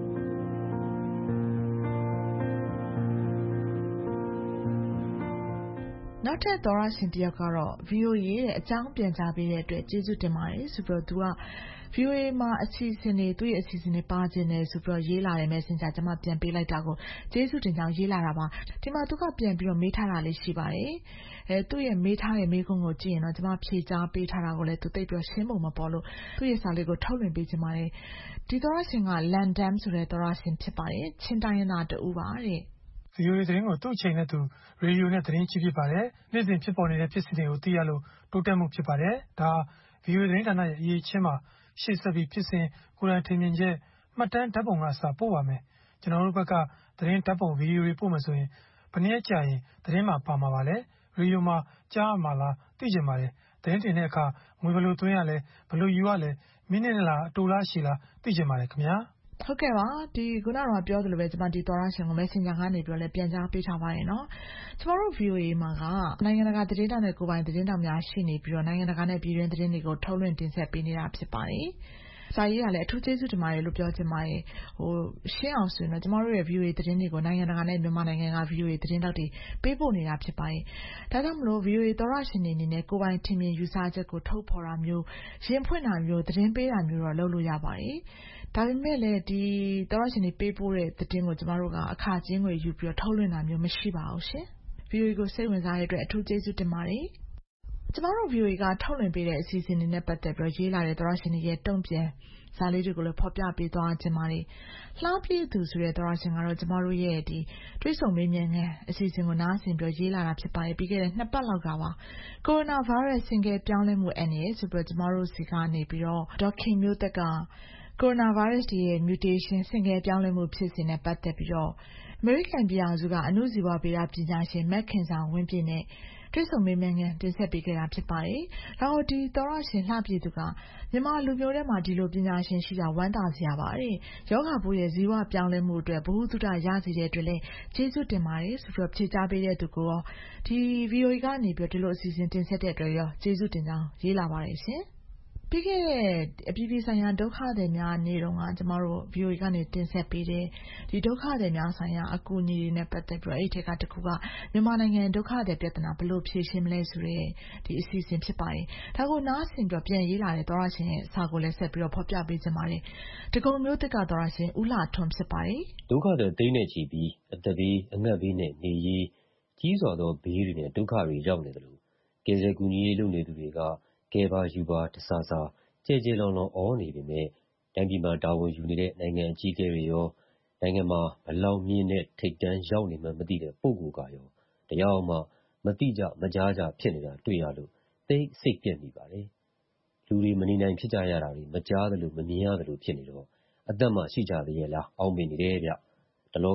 နောက်ထပ်သောတရှင်တယောက်ကတော့ ဗီအိုအေရဲ့အကြောင်းပြန်ကြားပေးတဲ့အတွက်ကျေးဇူးတင်ပါတယ်ဆိုပြီးတော့သူက ဗီအိုအေမှာအစီအစဉ်တွေသူ့ရဲ့အစီအစဉ်တွေပါခြင်းတယ်ဆိုပြီးတော့ရေးလာတဲ့ Messenger ကျွန်မပြန်ပေးလိုက်တာကိုကျေးဇူးတင်ကြောင်းရေးလာတာပါဒီမှာသူကပြန်ပြီးတော့မေးထားတာလေးရှိပါတယ်အဲသူ့ရဲ့မေးထားတဲ့မေးခွန်းကိုကြည့်ရင်တော့ကျွန်မဖြေကြားပေးထားတာကိုလည်းသူသိပြီးတော့ရှင်းပုံမပေါ်လို့သူ့ရဲ့စာလေးကိုထုတ်လွှင့်ပေးခြင်းပါတယ်ဒီသောတရှင်က Landam ဆိုတဲ့သောတရှင်ဖြစ်ပါတယ်ချင်းတိုင်းရင်းသားတူပါတဲ့ဗီအိုအေသတင်းကိုသူ့အချိန်နဲ့သူရေဒီယိုနဲ့သတင်းကြည့်ဖြစ်ပါတယ်နေ့စဉ်ဖြစ်ပေါ်နေတဲ့ဖြစ်စဉ်တွေကိုသိရလို့တိုးတက်မှုဖြစ်ပါတယ်ဒါဗီအိုအေသတင်းဌာနရဲ့အရေးချင်းမှာရှေ့ဆက်ပြီးဖြစ်စဉ်ကိုယ်တိုင်ထင်မြင်ချက်မှတ်တမ်းဓာတ်ပုံကအစားပို့ပါမယ်ကျွန်တော်တို့ဘက်ကသတင်းဓာတ်ပုံဗီဒီယိုတွေပို့မယ်ဆိုရင်ဘယ်နည်းကြာရင်သတင်းမှာပါမှာပါလဲရေဒီယိုမှာကြားမှာလားသိကြပါတယ်သတင်းတင်တဲ့အခါငွေဘယ်လိုသွင်းရလဲဘယ်လိုယူရလဲမိနစ်လားအတူလားရှည်လားသိကြပါတယ်ခင်ဗျာဟုတ်ကဲ့ပါဒီခုနကတော့ပြောသလိုပဲကျွန်မဒီသောတရှင်ကို Messenger ကနေပြောလဲပြန်ကြားပေးထားပါတယ်နော်ကျွန်တော်တို့ ဗီအိုအေ မှာကနိုင်ငံတကာသတင်းတောက်နဲ့ကိုယ်ပိုင်သတင်းတောက်များရှိနေပြီးတော့နိုင်ငံတကာနဲ့ပြည်တွင်းသတင်းတွေကိုထုတ်လွှင့်တင်ဆက်ပေးနေတာဖြစ်ပါတယ်စာရေးကလည်းအထူးကျေးဇူးတင်ပါတယ်လို့ပြောချင်ပါတယ်ဟိုရှင်းအောင်ဆိုရင်တော့ကျွန်တော်တို့ရဲ့ ဗီအိုအေ သတင်းတွေကိုနိုင်ငံတကာနဲ့မြန်မာနိုင်ငံက ဗီအိုအေ သတင်းတောက်တွေပေးပို့နေတာဖြစ်ပါတယ်ဒါကြောင့်မလို့ ဗီအိုအေ သောတရှင်တွေအနေနဲ့ကိုယ်ပိုင်ထင်မြင်ယူဆချက်ကိုထုတ်ဖော်တာမျိုးရင်ဖွင့်တာမျိုးသတင်းပေးတာမျိုးတော့လုပ်လို့ရပါတယ်ဒါပေမဲ့လည်းဒီသောတရှင်တွေပေးပို့တဲ့သတင်းကိုကျမတို့ကအခကျင်းငွေယူပြီးတော့ထုတ်လွှင့်တာမျိုးမရှိပါဘူးရှင်။ဗီအိုအေကိုစိတ်ဝင်စားတဲ့အတွက်အထူးကျေးဇူးတင်ပါတယ်။ကျမတို့ ဗီအိုအေကထုတ်လွှင့်ပေးတဲ့အစီအစဉ်တွေနဲ့ပတ်သက်ပြီးရေးလာတဲ့သောတရှင်တွေရဲ့တုံ့ပြန်စာလေးတွေကိုလည်းဖော်ပြပေးသွားခြင်းပါတယ်။လှပြည့်သူဆိုတဲ့သောတရှင်ကတော့ကျမတို့ရဲ့ဒီတွေးဆုံမေးမြန်းခန်းအစီအစဉ်ကိုနားဆင်ပြီးရေးလာတာဖြစ်ပါတယ်။ပြီးခဲ့တဲ့နှစ်ပတ်လောက်ကပါကိုရိုနာဗိုင်းရပ်စ်ဆင့်ကဲပြောင်းလဲမှုအန္တရာယ်ဆိုပြီးတော့ကျမတို့စီကနေပြီးတော့ဒေါက်ခင်မျိုးသက်ကကိုရိုနာဗိုင်းရပ်စ်ရဲ့ mutation ဆင့်ကဲပြောင်းလဲမှုဖြစ်စဉ်နဲ့ပတ်သက်ပြီးတော့အမေရိကန်ပြည်ထောင်စုကအဏုဇီဝဗေဒပညာရှင်မက်ခင်ဆောင်ဝင်းပြည့်နဲ့တွေ့ဆုံမေးမြန်းခန်းတင်ဆက်ပေးခဲ့တာဖြစ်ပါတယ်။ဒါဟိုဒီသောရရှင်လှပြည့်သူကမြန်မာလူမျိုးထဲမှာဒီလိုပညာရှင်ရှိတာဝမ်းသာစရာပါတဲ့။ယောဂပိုးရဲ့ဇီဝပြောင်းလဲမှုအတွက်ဘ ഹു တုဒရစီတဲ့အတွက်လည်းကျေးဇူးတင်ပါတယ်ဆိုပြီးဖြေကြားပေးတဲ့သူကိုဒီ ဗီအိုအေ ကနေပြီးဒီလိုအစီအစဉ်တင်ဆက်တဲ့အတွက်ရောကျေးဇူးတင်ကြောင်းရေးလာပါတယ်ရှင်။ပြီးခဲ့တဲ့အပြည်ပြည်ဆိုင်ရာဒုက္ခသည်များနေ့တုန်းကကျမတို့ ဗီအိုအေ ကနေတင်ဆက်ပေးတဲ့ဒီဒုက္ခသည်များဆိုင်ရာအကူအညီတွေနဲ့ပတ်သက်ပြီးအဲ့ဒီထက်ကတခုကမြန်မာနိုင်ငံဒုက္ခသည်ပြဿနာဘယ်လိုဖြေရှင်းမလဲဆိုတဲ့ဒီအစီအစဉ်ဖြစ်ပါတယ်။ဒါကိုနားဆင်ပြီးပြန်ရေးလာတဲ့သောရရှင်ရဲ့စာကိုလည်းဆက်ပြီးတော့ဖော်ပြပေးခြင်းပါတယ်။တကုံမျိုးတက်ကသောရရှင်ဦးလာထွန်းဖြစ်ပါတယ်။ဒုက္ခသည်သိန်းနဲ့ချီပြီးအသက်ဘေးအငတ်ဘေးနဲ့နေရေးကြီးစွာသောဘေးတွေနဲ့ဒုက္ခတွေရောက်နေတယ်လို့ကယ်ဆယ်ကူညီရေးလုပ်နေသူတွေကကဲပါယူပါတဆာဆာကြဲကြဲလောင်လောင်အောနေပေမဲ့တိုင်းပြည်မှာတာဝန်ယူနေတဲ့နိုင်ငံအကြီးအကဲတွေရောနိုင်ငံမှာဘလောက်မြင့်တဲ့ထိပ်တန်းရောက်နေမှမသိတဲ့ပုံကိုယ်ကရောတရားမှမတိကြမကြားကြဖြစ်နေတာတွေ့ရလို့သိစိတ်ပြက်မိပါတယ်လူတွေမနေနိုင်ဖြစ်ကြရတာတွေမကြားသလိုမမြင်ရသလိုဖြစ်နေတော့အသက်မှရှိကြသေးရဲ့လားအောင်းမိနေတယ်ဗျတလောက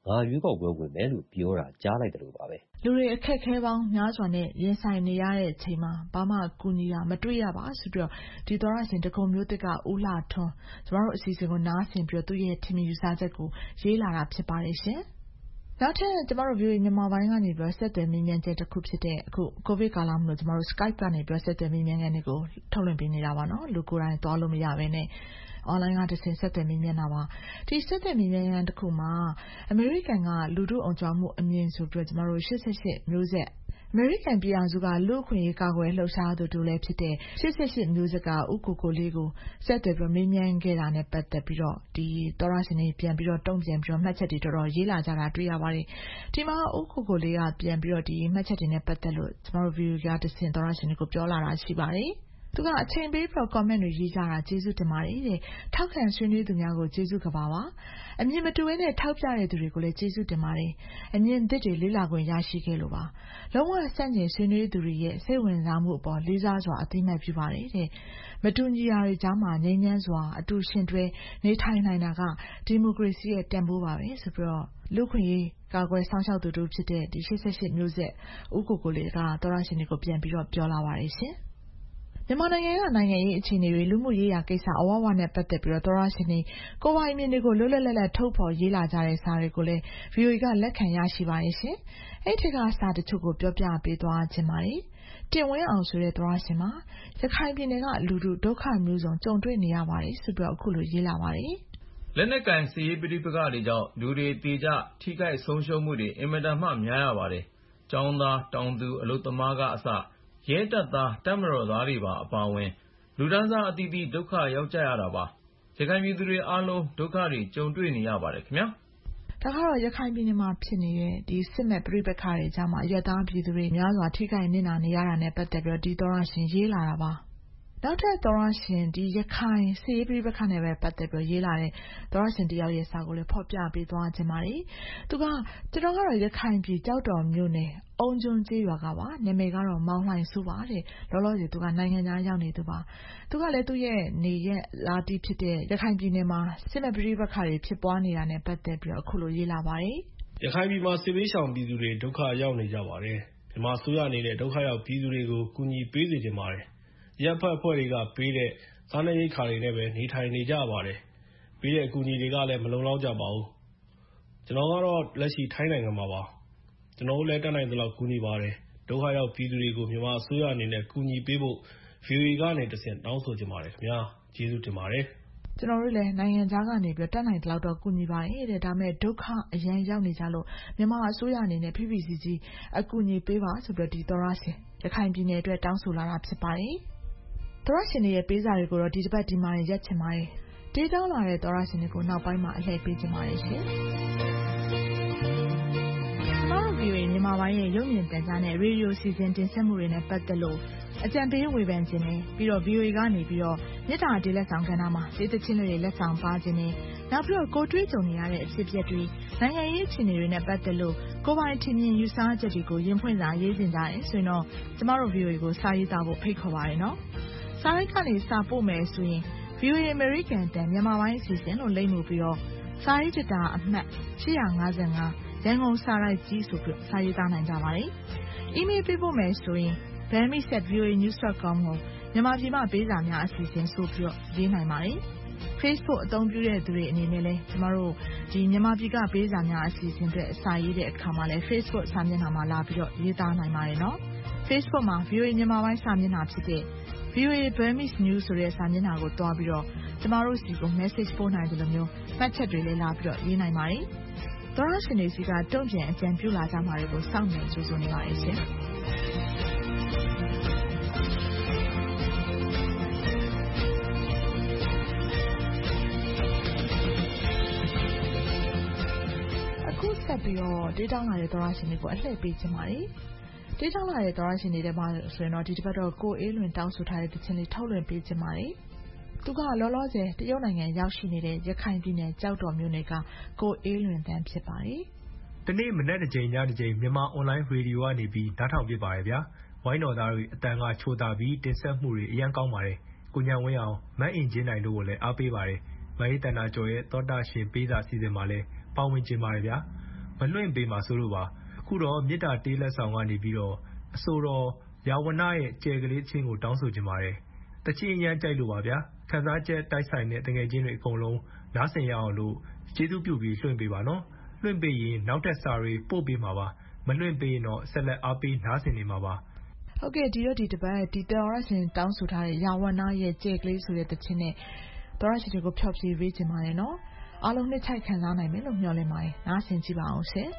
ငါရွေးကောက်ပွဲဝင်မယ်လို့ပြောတာကြားလိုက်သလိုပါပဲ။လူတွေအခက်အခဲပေါင်းများစွာနဲ့ရင်ဆိုင်နေရတဲ့အချိန်မှာဘာမှကူညီတာမတွေ့ရပါဆိုပြီးတော့ဒီသောရရှင်ဒဂုံမျိုးသစ်ကဦးလှထွန်းကျမတို့အစီအစဉ်ကိုနားဆင်ပြီးတော့သူ့ရဲ့ထင်မြင်ယူဆချက်ကိုရေးလာတာဖြစ်ပါတယ်ရှင်။နောက်ထပ်ကျမတို့ view မြန်မာပိုင်းကနေပြီးတော့ဆက်သွယ်မေးမြန်းချက်တစ်ခုဖြစ်တဲ့အခုကိုဗစ်ကာလမှာကျမတို့ Skype ကနေပြီးတော့ဆက်သွယ်မေးမြန်းခန်းတွေကိုထုတ်လွှင့်ပေးနေတာပါနော်လူကိုယ်တိုင်သွားလို့မရဘဲနဲ့online ကတစ်ဆင့်ဆက်သွယ်မေးမြန်းတာပါဒီဆက်သွယ်မေးမြန်းရန်တစ်ခုမှာအမေရိကန်ကလူထုအောင်ကြွမှုအမြင့်ဆိုပြီးတော့ကျမတို့၈၈မျိုးဆက်အမေရိကန်ပြည်အောင်စုကလူ့အခွင့်အရေးကာကွယ်လှုပ်ရှားသူတို့လည်းဖြစ်တဲ့၈၈မျိုးဆက်ကဥကိုကိုလေးကိုဆက်သွယ်ပြီးမေးမြန်းခဲ့တာနဲ့ပတ်သက်ပြီးတော့ဒီသောရရှင်တွေပြန်ပြီးတော့တုံ့ပြန်ပြီးတော့မှတ်ချက်တွေတော်တော်ရေးလာကြတာတွေ့ရပါတယ်ဒီမှာဥကိုကိုလေးကပြန်ပြီးတော့ဒီမှတ်ချက်တွေနဲ့ပတ်သက်လို့ကျမတို့ view ကတစ်ဆင့်သောရရှင်တွေကိုပြောလာတာရှိပါတယ်သူကအချိန်ပေးပြီးတော့ comment တွေရေးကြတာကျေးဇူးတင်ပါတယ်တဲ့ထောက်ခံဆွေးနွေးသူများကိုကျေးဇူးကပါပါအမြင်မတူဘဲနဲ့ထောက်ပြတဲ့သူတွေကိုလည်းကျေးဇူးတင်ပါတယ်အမြင်သစ်တွေလေ့လာခွင့်ရရှိခဲ့လို့ပါလုံးဝစန့်ကျင်ဆွေးနွေးသူတွေရဲ့စိတ်ဝင်စားမှုအပေါ်လေးစားစွာအသိအမှတ်ပြုပါတယ်တဲ့မတူညီရာတွေကြားမှာငြိမ်းချမ်းစွာအတူရှင်တွဲနေထိုင်နိုင်တာကဒီမိုကရေစီရဲ့တန်ဖိုးပါပဲဆိုပြီးတော့လူခွင့်ရေးကာကွယ်ဆောင်ရှောက်သူတို့ဖြစ်တဲ့ဒီ၈၈မျိုးဆက်ဥကိုကိုလေးကသောရရှင်တွေကိုပြန်ပြီးတော့ပြောလာပါတယ်ရှင်မြန်မာနိုင်ငံကနိုင်ငံရေးအခြေအနေတွေလူမှုရေးရာကိစ္စအဝဝနဲ့ပတ်သက်ပြီးတော့သောရရှင်တွေကိုယ်ပိုင်အမြင်တွေကိုလွတ်လွတ်လပ်လပ်ထုတ်ဖော်ရေးလာကြတဲ့စာတွေကိုလည်း ဗီအိုအေ ကလက်ခံရရှိပါရဲ့ရှင်။အဲ့ဒီကစာတချို့ကိုပြောပြပေးသွားခြင်းပါတယ်။တင်ဝင်းအောင်ဆိုတဲ့သောရရှင်မှာရခိုင်ပြည်နယ်ကလူထုဒုက္ခမျိုးစုံကြုံတွေ့နေရပါတယ်ဆိုပြီးတော့အခုလိုရေးလာပါတယ်။လက်နက်ကင်စစ်ရေးပဋိပက္ခတွေကြောင့်လူတွေတေကြထိခိုက်ဆုံးရှုံးမှုတွေအင်မတန်မှများရပါတယ်။ကျောင်းသားတောင်သူအလုပ်သမားကအစရဲတပ်သားတပ်မတော်သားတွေပါအပါအဝင်လူဒန်းစားအသီးသီးဒုက္ခရောက်ကြရတာပါရခိုင်ပြည်သူတွေအားလုံးဒုက္ခတွေကြုံတွေ့နေရပါတယ်ခင်ဗျာဒါကတော့ရခိုင်ပြည်နယ်မှာဖြစ်နေတဲ့ဒီစစ်မဲ့ပြိပက္ခတွေကြားမှာရသားပြည်သူတွေများစွာထိခိုက်နစ်နာနေရတာနဲ့ပတ်သက်ပြီးတော့ဒီသောရရှင်ရေးလာတာပါနောက်ထပ်သောရရှင်ဒီရခိုင်စစ်ရေးပြိပက္ခနဲ့ပဲပတ်သက်ပြီးရေးလာတဲ့သောရရှင်တယောက်ရဲ့စာကိုလည်းဖော်ပြပေးသွားခြင်းပါတယ်သူကကျွန်တော်ကတော့ရခိုင်ပြည်ကြောက်တော်မြို့နယ်အုံကျွန်းကျေးရွာကပါနာမည်ကတော့မောင်လှိုင်စုပါတဲ့လောလောဆယ်သူကနိုင်ငံသားရောက်နေသူပါသူကလည်းသူ့ရဲ့နေရက်လာတီးဖြစ်တဲ့ရခိုင်ပြည်နယ်မှာစစ်မဲ့ပြိပက္ခတွေဖြစ်ပွားနေတာနဲ့ပတ်သက်ပြီးတော့အခုလိုရေးလာပါတယ်ရခိုင်ပြည်မှာစစ်ဘေးရှောင်ပြည်သူတွေဒုက္ခရောက်နေကြပါတယ်မြန်မာဆိုရနေတဲ့ဒုက္ခရောက်ပြည်သူတွေကိုကူညီပေးစေချင်ပါတယ်ရပ်ဖက်ဖွဲ့တွေကပေးတဲ့စားနပ်ရိက္ခာတွေနဲ့ပဲနေထိုင်နေကြပါတယ်ပေးတဲ့အကူအညီတွေကလည်းမလုံလောက်ကြပါဘူးကျွန်တော်ကတော့လက်ရှိထိုင်းနိုင်ငံမှာပါကျွန်တော်လည်းတက်နိုင်သလောက်ကူညီပါတယ်ဒုက္ခရောက်ပြည်သူတွေကိုမြန်မာအစိုးရအနေနဲ့ကူညီပေးဖို့ ဗီအိုအေ ကနေတဆင့်တောင်းဆိုချင်ပါတယ်ခင်ဗျာကျေးဇူးတင်ပါတယ်ကျွန်တော်တို့လည်းနိုင်ငံခြားကနေပြီးတက်နိုင်တဲ့လောက်တော့ကူညီပါတယ်တဲ့ဒါပေမဲ့ဒုက္ခအရန်ရောက်နေကြလို့မြန်မာအစိုးရအနေနဲ့ဖိဖိစီစီအကူအညီပေးပါဆိုပြီးတော့ဒီသောရရှင်ရခိုင်ပြည်နယ်အတွက်တောင်းဆိုလာတာဖြစ်ပါတယ်သောရရှင်တွေရဲ့ပေးစာတွေကိုတော့ဒီတစ်ပတ်ဒီမှာရက်ချင်ပါတယ်တေးတောင်းလာတဲ့သောရရှင်တွေကိုနောက်ပိုင်းမှာအလှည့်ပေးချင်ပါတယ်ရှင်ဗီအိုအေမြန်မာပိုင်းရဲ့ရုပ်မြင်သံကြားနဲ့ရေဒီယိုစီစဉ်တင်ဆက်မှုတွေနဲ့ပတ်သက်လို့အကြံပေးဝေဖန်ခြင်းနဲ့ပြီးတော့ ဗီအိုအေ ကနေပြီးတော့မြေတားတေးလက်ဆောင်ကဏ္ဍမှာဒေသချင်းတွေလက်ဆောင်ပါခြင်းနဲ့နောက်ပြီးတော့ကိုတွေးကြုံနေရတဲ့အဖြစ်အပျက်တွေနိုင်ငံရေးအခြေအနေတွေနဲ့ပတ်သက်လို့ကိုပိုင်ထင်မြင်ယူဆချက်တွေကိုရင်ဖွင့်စာရေးတင်ကြတယ်ဆိုရင်တော့ကျမတို့ ဗီအိုအေ ကိုစာရေးသားဖို့ဖိတ်ခေါ်ပါရနော်စာရိုက်ကနေစာပို့မယ်ဆိုရင် ဗီအိုအေ American တန်မြန်မာပိုင်းအစီအစဉ်လို့လိမ့်မှုပြီးတော့စာရေးတက်တာအမှတ်ရှစ်၅၅ရန်ကုန်စာရိုက်ကြီးဆိုပြီးစာရေးသားနိုင်ကြပါတယ်။ email ပေးဖို့မယ်ဆိုရင် burmese at v o a news dot com ကိုမြန်မာပြည်မှာပေးစာများအစီအစဉ်ဆိုပြီးတော့ရေးနိုင်ပါတယ်။ Facebook အသုံးပြုတဲ့သူတွေအနေနဲ့လည်းကျမတို့ဒီမြန်မာပြည်ကပေးစာများအစီအစဉ်တွေအစာရေးတဲ့အခါမှာလည်း Facebook စာမျက်နှာမှာလာပြီးတော့ရေးသားနိုင်ပါတယ်နော်။ Facebook မှာ ဗီအိုအေ မြန်မာပိုင်းစာမျက်နှာဖြစ်တဲ့ ဗီအိုအေ Burmese News ဆိုတဲ့စာမျက်နှာကိုတွားပြီးတော့ကျမတို့စီကို message ပို့နိုင်တယ်လို့မျိုးမှတ်ချက်တွေလည်းလာပြီးတော့ရေးနိုင်ပါတယ်။သောရရှင်တွေစီကတုံ့ပြန်အကြံပြုလာကြမှာတွေကိုစောင့်နေကြိုးစားနေပါရဲ့ရှင်အခုဆက်ပြီးတော့ဒေတာလာတဲ့သောရရှင်တွေကိုအလှည့်ပေးခြင်းပါတယ်ဒေတာလာတဲ့သောရရှင်တွေထဲမှာဆိုရင်တော့ဒီတစ်ပတ်တော့ကိုအေးလွင်တောင်းဆိုထားတဲ့တခြင်းလေးထုတ်လွှင့်ပေးခြင်းပါတယ်သူကလောလောဆယ်တရုတ်နိုင်ငံရောက်ရှိနေတဲ့ရခိုင်ပြည်နယ်ကြောက်တော်မြို့နယ်ကကိုအေးလွင်တန်းဖြစ်ပါတယ်။ဒီနေ့မနေ့တစ်ချိန်ညတစ်ချိန်မြန်မာအွန်လိုင်းရေဒီယိုကနေပြီးဓာတ်ထောင်ပြပါရဗျာ။ဝိုင်းတော်သားတွေအတန်ကချိုးတာပြီးတင်ဆက်မှုတွေအရန်ကောင်းပါတယ်။ကိုညံဝင်းအောင်မတ်အင်ဂျင်းနိုင်တို့ကိုလည်းအားပေးပါတယ်။မဟိတနာကျော်ရဲ့သောတာရှင်ပေးစာစီစဉ်မှာလည်းပေါဝင်ကျင်ပါတယ်ဗျာ။မလွှင့်ပေးမှာဆိုလို့ပါအခုတော့မေတ္တာတေးလက်ဆောင်ကနေပြီးတော့အဆိုတော်ရာဝဏရဲ့ကြယ်ကလေးချင်းကိုတောင်းဆိုချင်ပါတယ်တချင်းရမ်းကြိုက်လို့ပါဗျာခန်းစားချက်တိုက်ဆိုင်တဲ့တငယ်ချင်းတွေအကုန်လုံးနားဆင်ရအောင်လို့ကျေးဇူးပြုပြီးလွှင့်ပေးပါနော်လွှင့်ပေးရင်နောက်ထပ်စာတွေပို့ပေးမှာပါမလွှင့်ပေးရင်တော့ဆက်လက်အားပေးနားဆင်နေမှာပါဟုတ်ကဲ့ဒီတော့ဒီတပတ်ဒီတော်ရရှင်တောင်းဆိုထားတဲ့ရာဝဏရဲ့ကြယ်ကလေးဆိုတဲ့တခြင်းနဲ့တော်ရရှင်တွေကိုဖျော်ဖြေပေးခြင်းပါတယ်နော်အားလုံးနှစ်ချိုက်ခံစားနိုင်မယ်လို့မျှော်လင့်ပါတယ်နားဆင်ကြည့်ပါအောင်ရှင်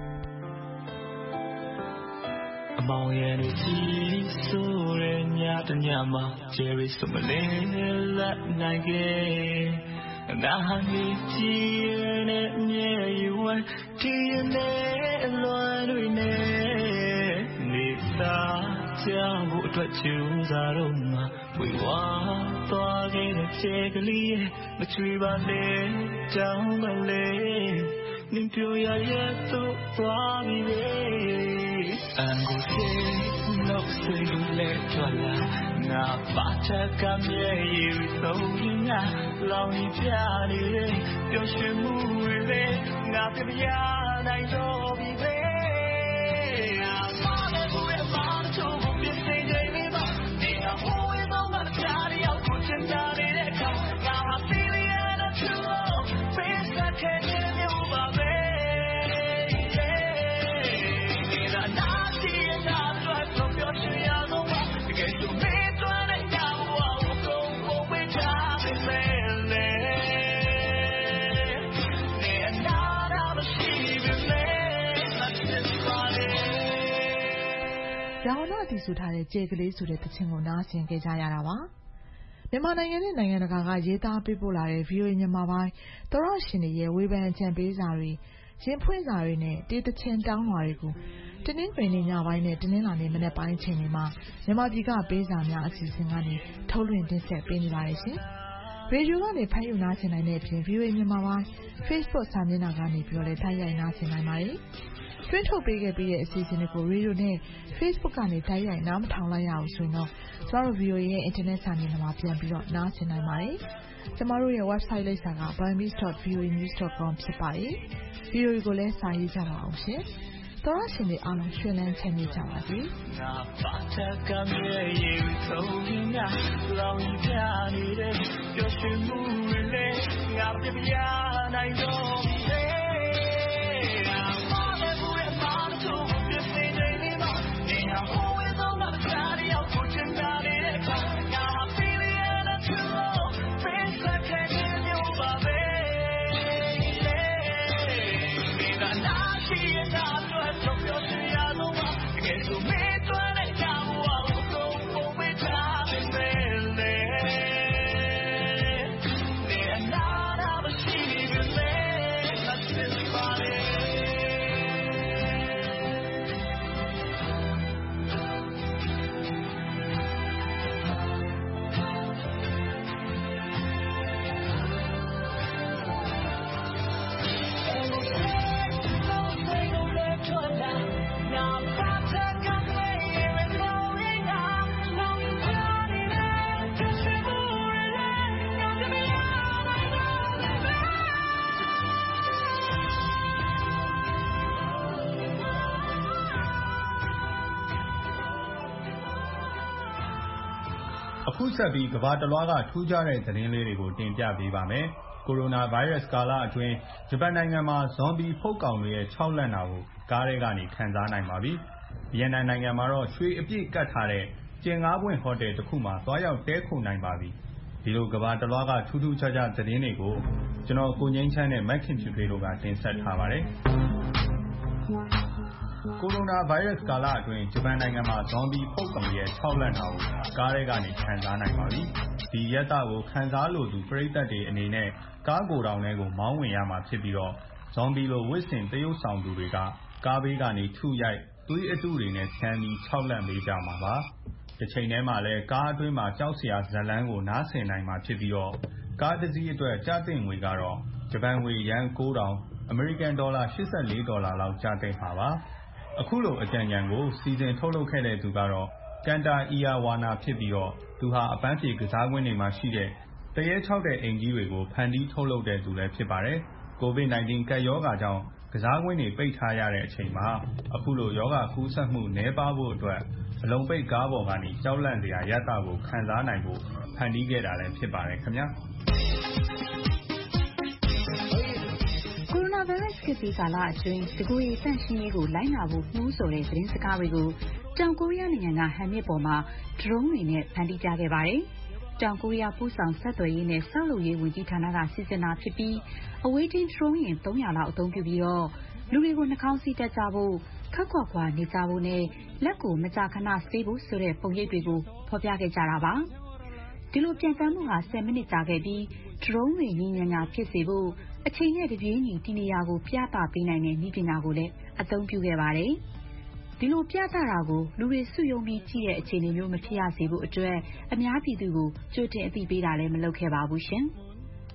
အမောင်ရဲ့ကြီးဆိုရညတညမှာဂျယ်ရီဆိုမလေးလက်နိုင်ခဲ့နာဟန်ကြီးနဲ့မြေရွယ်ဒီနဲ့လွန်တွေနဲ့နေသာချောင်းကိုအတွက်ချူစားတော့မှာဝေဝါသွားခဲ့တဲ့ချေကလေးမချွေပါနဲ့တောင်းမလေးနင်ပြောရရဲ့တော့သွားပြီလေအန်ကိုစေလို့စိတ်နဲ့ထွက်လာငါပါချက်ကမြေရီဆုံးငါလောင်ပြနေလေပျော်ရွှင်မှုတွေလေငါပြပြနိုင်တော့ပြီလေအမောင်ရဲ့ဘူးရဲ့ဘာလို့ဘုပြစိတ်တွေမိမဒီအဟိုးရဲ့တော့မကြားရအောင်ကိုချင်တာတဲ့အခါငါဟာပြီးရတဲ့သူ့ဖေးစတဲ့မျိုးပါပဲရောင်နာတီဆိုထားတဲ့ကြယ်ကလေးဆိုတဲ့တခြင်းကိုနားဆင်ကြကြရတာပါမြန်မာနိုင်ငံနဲ့နိုင်ငံတကာကရေးသားပေးပို့လာတဲ့ ဗီအိုအေ မြန်မာပိုင်းသောရရှင်တွေရဲ့ဝေဖန်အကြံပေးစာတွေရင်ဖွင့်စာတွေနဲ့တေးသချင်းတောင်းလွှာတွေကိုတင်းနှင်းပင်ညပိုင်းနဲ့တင်းနှင်းလာနေမနေ့ပိုင်းချိန်တွေမှာမြန်မာပြည်ကပေးစာများအစီအစဉ်ကနေထုတ်လွှင့်တင်ဆက်ပေးနေပါတယ်ရှင်ရေဒီယိုကနေဖမ်းယူနားဆင်နိုင်တဲ့အပြင် ဗီအိုအေ မြန်မာပိုင်း Facebook စာမျက်နှာကနေပြီးတော့လည်းတိုက်ရိုက်နားဆင်နိုင်ပါတယ်တွင်းထုတ်ပေးခဲ့ပြီးတဲ့အစီအစဉ်တွေကိုရေဒီယိုနဲ့ Facebook ကနေတိုက်ရိုက်နားမထောင်လိုက်ရအောင်ဆိုရင်တော့ကျမတို့ ဗီအိုအေ ရဲ့ Internet စာမျက်နှာမှာပြန်ပြီးတော့နားဆင်နိုင်ပါတယ်။ကျမတို့ရဲ့ website လိပ်စာက burmese dot v o a news dot com ဖြစ်ပါတယ်။ ဗီအိုအေကိုလည်းစာရေးကြပါအောင်ရှင်။သောရရှင်တွေအားလုံးရွှင်လန်းချမ်းမြေ့ကြပါစေ။ငါပါချက်ကမြေရီဆုံးငါလောင်ပြနေတဲ့ပျော်ရွှင်မှုတွေနဲ့ငါပြပြနိုင်တော့ပြီအခုဆက်ပြီးကမ္ဘာတလွှားကထူးခြားတဲ့သတင်းလေးတွေကိုတင်ပြပေးပါမယ်။ကိုရိုနာဗိုင်းရပ်စ်ကာလအတွင်းဂျပန်နိုင်ငံမှာဇွန်ဘီဖုတ်ကောင်တွေရဲ့ခြောက်လန့်တာကိုကားထဲကနေခံစားနိုင်ပါပြီ။ဗီယက်နမ်နိုင်ငံမှာတော့ရွှေအပြည့်ကတ်ထားတဲ့ကျင်ငါးပွင့်ဟိုတယ်တစ်ခုမှာသွားရောက်တည်းခိုနိုင်ပါပြီ။ဒီလိုကမ္ဘာတလွှားကထူးထူးခြားခြားသတင်းတွေကိုကျွန်တော်ကိုငိမ့်ချမ်းနဲ့မက်ခင်ဖြူဖေတို့ကတင်ဆက်ထားပါတယ်။ကိုရိုနာဗိုင်းရပ်စ်ကာလအတွင်းဂျပန်နိုင်ငံမှာဇွန်ဘီဖုတ်ကောင်ရဲ့ခြောက်လန့်တာကိုကားထဲကနေခံစားနိုင်ပါပြီ။ဒီရက်တာကိုခံစားလို့သူပရိသတ်တွေအနေနဲ့ကားကိုယ်တောင်ထဲကိုမောင်းဝင်ရမှာဖြစ်ပြီးတော့ဇွန်ဘီလိုဝစ်ဆင်တရုပ်ဆောင်သူတွေကကားဘေးကနေထုရိုက်သွေးအတုတွေနဲ့ဖြန်းပြီးခြောက်လန့်ပေးကြမှာပါ။တစ်ချိန်တည်းမှာလည်းကားအတွင်းမှာကြောက်စရာဇာတ်လမ်းကိုနားဆင်နိုင်မှာဖြစ်ပြီးတော့ကားတစ်စီးအတွက်ကျသင့်ငွေကတော့ဂျပန်ငွေယန်းကိုးထောင်အမေရိကန်ဒေါ်လာရှစ်ဆယ့်လေးဒေါ်လာလောက်ကျသင့်မှာပါ။အခုလိုအကြံဉာဏ်ကိုစီစဉ်ထုတ်လုပ်ခဲ့တဲ့သူကတော့ကန်တာအီယာဝါနာဖြစ်ပြီးတော့သူဟာအပန်းဖြေကစားကွင်းတွေမှာရှိတဲ့တရေခြောက်တဲ့အိမ်ကြီးတွေကိုဖန်တီးထုတ်လုပ်တဲ့သူလည်းဖြစ်ပါတယ်။ ကိုဗစ် ၁၉ ကပ်ရောဂါကြောင့်ကကစားကွင်းတွေပိတ်ထားရတဲ့အချိန်မှာအခုလိုရောဂါကူးစက်မှုနည်းပါးဖို့အတွက်အလုံးပိတ်ကားပေါ်ကနေကြောက်လန့်စရာရတကိုခံစားနိုင်ဖို့ဖန်တီးခဲ့တာလည်းဖြစ်ပါတယ်ခင်ဗျာကိုရိုနာဗိုင်းရပ်စ်ကပ်ဘေးကာလအတွင်းတကူရီတန့်ရှင်းရေးကိုလိုက်နာဖို့နှိုးဆော်တဲ့သတင်းစကားတွေကိုတောင်ကိုရီးယားနိုင်ငံကဟန်မြစ်ပေါ်မှာဒရုန်းတွေနဲ့ဖန်တီးပြခဲ့ပါတယ်။တောင်ကိုရီးယားပို့ဆောင်ဆက်သွယ်ရေးနဲ့ဆောက်လုပ်ရေးဝန်ကြီးဌာနကစီစဉ်တာဖြစ်ပြီးအဝေးထိန်းဒရုန်းယာဉ်သုံးရာလောက်အသုံးပြုပြီးတော့လူတွေကိုနှာခေါင်းစည်းတပ်ကြဖို့ခက်ခွာခွာနေကြဖို့နဲ့လက်ကိုမကြာခဏဆေးဖို့ဆိုတဲ့ပုံရိပ်တွေကိုဖော်ပြခဲ့ကြတာပါ။ဒီလိုပြန်ပန်းမှုဟာဆယ်မိနစ်ကြာခဲ့ပြီးဒရုန်းတွေရင်းညံ့ညာဖြစ်စေဖို့အချိန်နဲ့တပြေးညီတည်နေရာကိုပြသပေးနိုင်တဲ့နည်းပညာကိုလည်းအသုံးပြုခဲ့ပါတယ်။ဒီလိုပြသတာကိုလူတွေစုယုံပြီးကြည့်တဲ့အခြေအနေမျိုးမဖြစ်ရစေဖို့အတွက်အများပြည်သူကိုကြိုတင်အသိပေးတာလည်းမလုပ်ခဲ့ပါဘူးရှင်။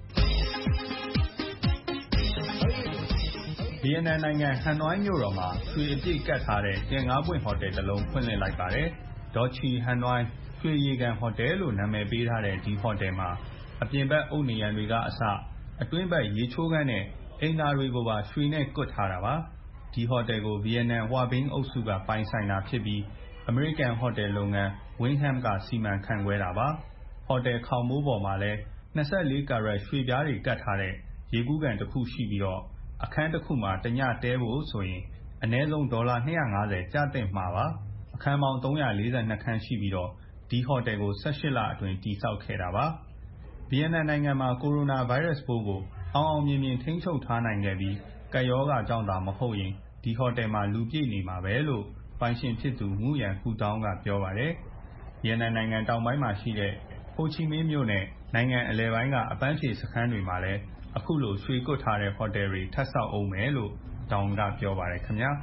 ဗီယက်နမ်နိုင်ငံဟန်နွိုင်းမြို့တော်မှာရွှေအပြည့်ကတ်ထားတဲ့ကြယ်ငါးပွင့်ဟိုတယ်တစ်လုံးဖွင့်လှစ်လိုက်ပါတယ်။ဒေါ်ချီဟန်နွိုင်းရွှေရေကန်ဟိုတယ်လို့နာမည်ပေးထားတဲ့ဒီဟိုတယ်မှာအပြင်ဘက်အုတ်နံရံတွေကအစအတွင်းဘက်ရေချိုးခန်းနဲ့အိမ်သာတွေကိုပါရွှေနဲ့ကွတ်ထားတာပါ။ဒီဟိုတယ်ကိုဗီယက်နမ်ဟွာဘင်းအုပ်စုကပိုင်ဆိုင်တာဖြစ်ပြီးအမေရိကန်ဟိုတယ်လုပ်ငန်း Wyndham ကစီမံခန့်ခွဲတာပါ။ဟိုတယ်ခေါင်မိုးပေါ်မှာလည်း၂၄ကာရက်ရွှေပြားတွေကတ်ထားတဲ့ရေကူးကန်တစ်ခုရှိပြီးတော့အခန်းတစ်ခုမှာတညတဲဖို့ဆိုရင်အနည်းဆုံးဒေါ်လာ၂၅၀ကျသင့်မှာပါ။အခန်းပေါင်း၃၄၂ခန်းရှိပြီးတော့ဒီဟိုတယ်ကို၁၈လအတွင်းတည်ဆောက်ခဲ့တာပါ။ဗီယက်နမ်နိုင်ငံမှာကိုရိုနာဗိုင်းရပ်စ်ပိုးကိုအောင်အောင်မြင်မြင်ထိန်းချုပ်ထားနိုင်ခဲ့ပြီးကပ်ရောဂါကြောင့်သာမဟုတ်ရင်ဒီဟိုတယ်မှာလူပြည့်နေမှာပဲလို့ပိုင်ရှင်ဖြစ်သူငူရန်ဟူတောင်းကပြောပါတယ်။ဗီယက်နမ်နိုင်ငံတောင်ပိုင်းမှာရှိတဲ့ဟိုချီမင်းမြို့နဲ့နိုင်ငံအလယ်ပိုင်းကအပန်းဖြေစခန်းတွေမှာလည်းအခုလိုရွှေကွတ်ထားတဲ့ဟိုတယ်တွေထပ်ဆောက်အောင်မယ်လို့တောင်ကပြောပါတယ်ခင်ဗျာ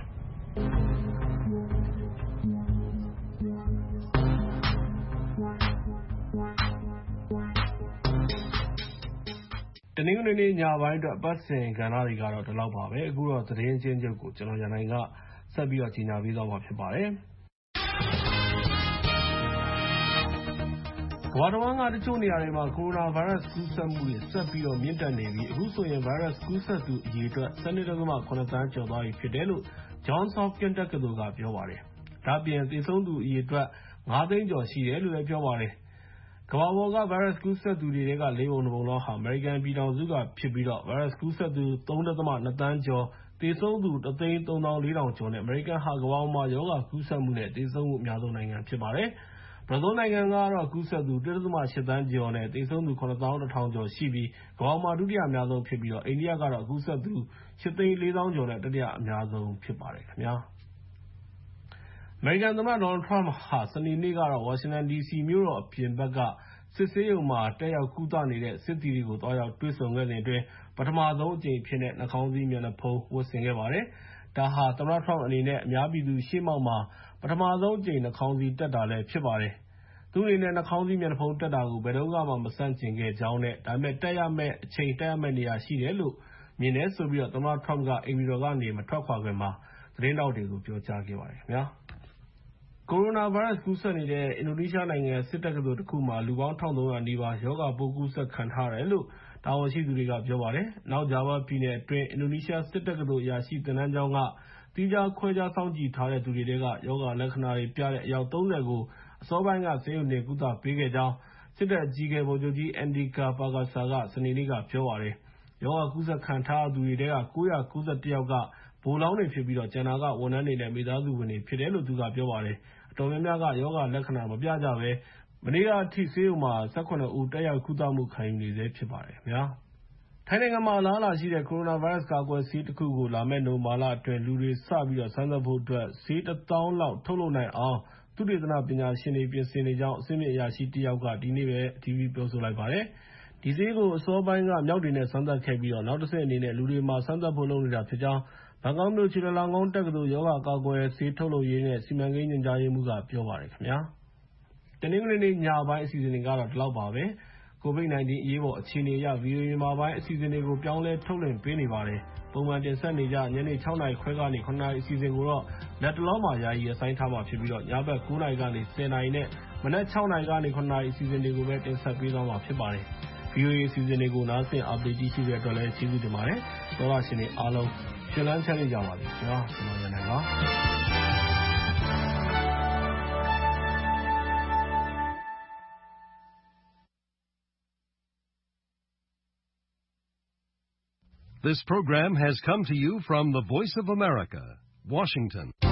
တနင်္ဂနွေနေ့ညပိုင်းအတွက်ပတ်စဉ်ကဏ္ဍတွေကတော့ဒီလောက်ပါပဲအခုတော့သတင်းချင်းချုပ်ကိုကျွန်တော်ရန်နိုင်ကဆက်ပြီးတော့ကြီးညာပေးသွားမှာဖြစ်ပါတယ်ကမ္ဘာတော်ကတချို့နေရာတွေမှာကိုရိုနာဗိုင်းရပ်စ်ကူးစက်မှုတွေဆက်ပြီးတော့မြင့်တက်နေပြီးအခုဆိုရင်ဗိုင်းရပ်စ်ကူးစက်သူအရေအတွက်၁၂.၇ သန်းကျော်သွားပြီဖြစ်တယ်လို့ Johns Hopkins တက္ကသိုလ်ကပြောပါတယ်။ဒါ့အပြင်သေဆုံးသူအရေအတွက်၅သိန်းကျော်ရှိတယ်လို့လည်းပြောပါတယ်။ကမ္ဘာပေါ်ကဗိုင်းရပ်စ်ကူးစက်သူတွေထဲကလေးပုံတစ်ပုံလောက်ဟာအမေရိကန်ပြည်ထောင်စုကဖြစ်ပြီးတော့ဗိုင်းရပ်စ်ကူးစက်သူ၃.၂ သန်းကျော်သေဆုံးသူတစ်သိန်းသုံးသောင်းလေးထောင်ကျော်နဲ့အမေရိကန်ဟာကမ္ဘာပေါ်မှာရောဂါကူးစက်မှုနဲ့သေဆုံးမှုအများဆုံးနိုင်ငံဖြစ်ပါတယ်။ဘရာဇီးနိုင်ငံကတော့ကူးစက်သူ ၁.၈ သန်းကျော်နဲ့သေဆုံးသူ ခုနှစ်သောင်းတစ်ထောင်ကျော်ရှိပြီးကမ္ဘာမှာဒုတိယအများဆုံးဖြစ်ပြီးတော့အိန္ဒိယကတော့ကူးစက်သူ ရှစ်သိန်းလေးသောင်းကျော်နဲ့တတိယအများဆုံးဖြစ်ပါတယ်ခင်ဗျာအမေရိကန်သမ္မတဒေါ်နယ်ထရမ့်ဟာစနေနေ့ကတော့ဝါရှင်တန်ဒီစီမြို့တော်အပြင်ဘက်ကစစ်ဆေးရုံမှာတက်ရောက်ကုသနေတဲ့စစ်သည်တွေကိုတွားရောက်တွေ့ဆုံခဲ့စဉ်အတွင်းပထမဆုံးအကြိမ်ဖြစ်တဲ့နှာခေါင်းစည်းမျက်နှာဖုံးဝတ်ဆင်ခဲ့ပါတယ်။ဒါဟာသမ္မတထရမ့်အနေနဲ့အများပြည်သူရှေ့မှောက်မှာပထမဆုံးအကြိမ်နှာခေါင်းစည်းတက်တာလည်းဖြစ်ပါတယ်။သူ့အနေနဲ့နှာခေါင်းစည်းမျက်နှာဖုံးတက်တာကိုဘယ်တော့မှမဆန့်ကျင်ခဲ့ကြောင်းနဲ့ဒါပေမဲ့တက်ရမယ့်အချိန်တက်ရမယ့်နေရာရှိတယ်လို့မြင်တယ်ဆိုပြီးတော့သမ္မတထရမ့်ကအိမ်ဖြူတော်ကနေမထွက်ခွာခင်မှာသတင်းတောက်တွေကိုပြောကြားခဲ့ပါတယ်ခင်ဗျာ။ကိုရိုနာဗိုင်းရပ်စ်ကူးစက်နေတဲ့အင်ဒိုနီးရှားနိုင်ငံစစ်တက္ကသိုလ်တစ်ခုမှာလူပေါင်း ၁၃၀၀ နီးပါးရောဂါပိုးကူးစက်ခံထားရတယ်လို့တာဝန်ရှိသူတွေကပြောပါတယ်။နောက်ဂျာဗာပြည်နယ်အတွင်းအင်ဒိုနီးရှားစစ်တက္ကသိုလ်အရာရှိသင်တန်းကျောင်းကသီးခြားခွဲခြားစောင့်ကြည့်ထားတဲ့သူတွေထဲကရောဂါလက္ခဏာတွေပြတဲ့အယောက်သုံးဆယ်ကိုအစောပိုင်းကဆေးရုံတင်ကုသပေးခဲ့ကြောင်းစစ်တပ်အကြီးအကဲဗိုလ်ချုပ်ကြီး Andika Perkasa ကစနေနေ့ကပြောပါတယ်။ရောဂါကူးစက်ခံထားရသူတွေထဲက၉၉၁ ယောက်ကဗိုလ်လောင်းတွေဖြစ်ပြီးတော့ကျန်တာကဝန်ထမ်းတွေနဲ့မိသားစုဝင်တွေဖြစ်တယ်လို့သူကပြောပါတယ်။အတော်များများကရောဂါလက္ခဏာမပြကြဘဲမနေ့ကအထိဆေးရုံမှာ၁၇ ဦးတက်ရောက်ကုသမှုခံယူနေဆဲဖြစ်ပါတယ်ခင်ဗျာ။ထိုင်းနိုင်ငံမှာအလားအလာရှိတဲ့ကိုရိုနာဗိုင်းရပ်စ်ကာကွယ်ဆေးတစ်ခုကိုလာမယ့်နိုဝင်ဘာလအတွင်းလူတွေစပြီးတော့စမ်းသပ်ဖို့အတွက်ဆေးတစ်သောင်းလောက်ထုတ်လုပ်နိုင်အောင်သုတေသနပညာရှင်တွေပြင်ဆင်နေကြောင်းအဆင့်မြင့်အရာရှိတစ်ယောက်ကဒီနေ့ပဲအတည်ပြုပြောဆိုလိုက်ပါတယ်။ဒီဆေးကိုအစောပိုင်းကမြောက်တွေနဲ့စမ်းသပ်ခဲ့ပြီးတော့နောက်တစ်ဆင့်အနေနဲ့လူတွေမှာစမ်းသပ်ဖို့လုပ်နေတာဖြစ်ကြောင်းဘန်ကောက်မြို့ချူလာလောင်ကုန်းတက္ကသိုလ်ရောဂါကာကွယ်ဆေးထုတ်လုပ်ရေးနဲ့စီမံကိန်းညွှန်ကြားရေးမှူးကပြောပါတယ်ခင်ဗျာ။တနင်္ဂနွေနေ့ညပိုင်းအစီအစဉ်တွေကတော့ဒီလောက်ပါပဲ။ ကိုဗစ် ၁၉ အရေးပေါ်အခြေအနေအရ ဗီအိုအေမြန်မာပိုင်းအစီအစဉ်တွေကိုပြောင်းလဲထုတ်လွှင့်ပေးနေပါတယ်။ပုံမှန်တင်ဆက်နေကြညနေ၆နာရီခွဲကနေ၇နာရီအစီအစဉ်ကိုတော့လက်တလောမှာယာယီရပ်ဆိုင်းထားမှာဖြစ်ပြီးတော့ညဘက်၉နာရီကနေ၁၀နာရီနဲ့မနက်၆နာရီကနေ၇နာရီအစီအစဉ်တွေကိုပဲတင်ဆက်ပေးသွားမှာဖြစ်ပါတယ်။ ဗီအိုအေအစီအစဉ်တွေကိုနားဆင်အားပေးကြည့်ရှုတဲ့အတွက်လည်းကျေးဇူးတင်ပါတယ်။သောတာရှင်တွေအားလုံးရှင်လန်းချမ်းမြေ့ကြပါစေခင်ဗျာကျွန်တော်ရန်နိုင်ပါ This program has come to you from the Voice of America, Washington.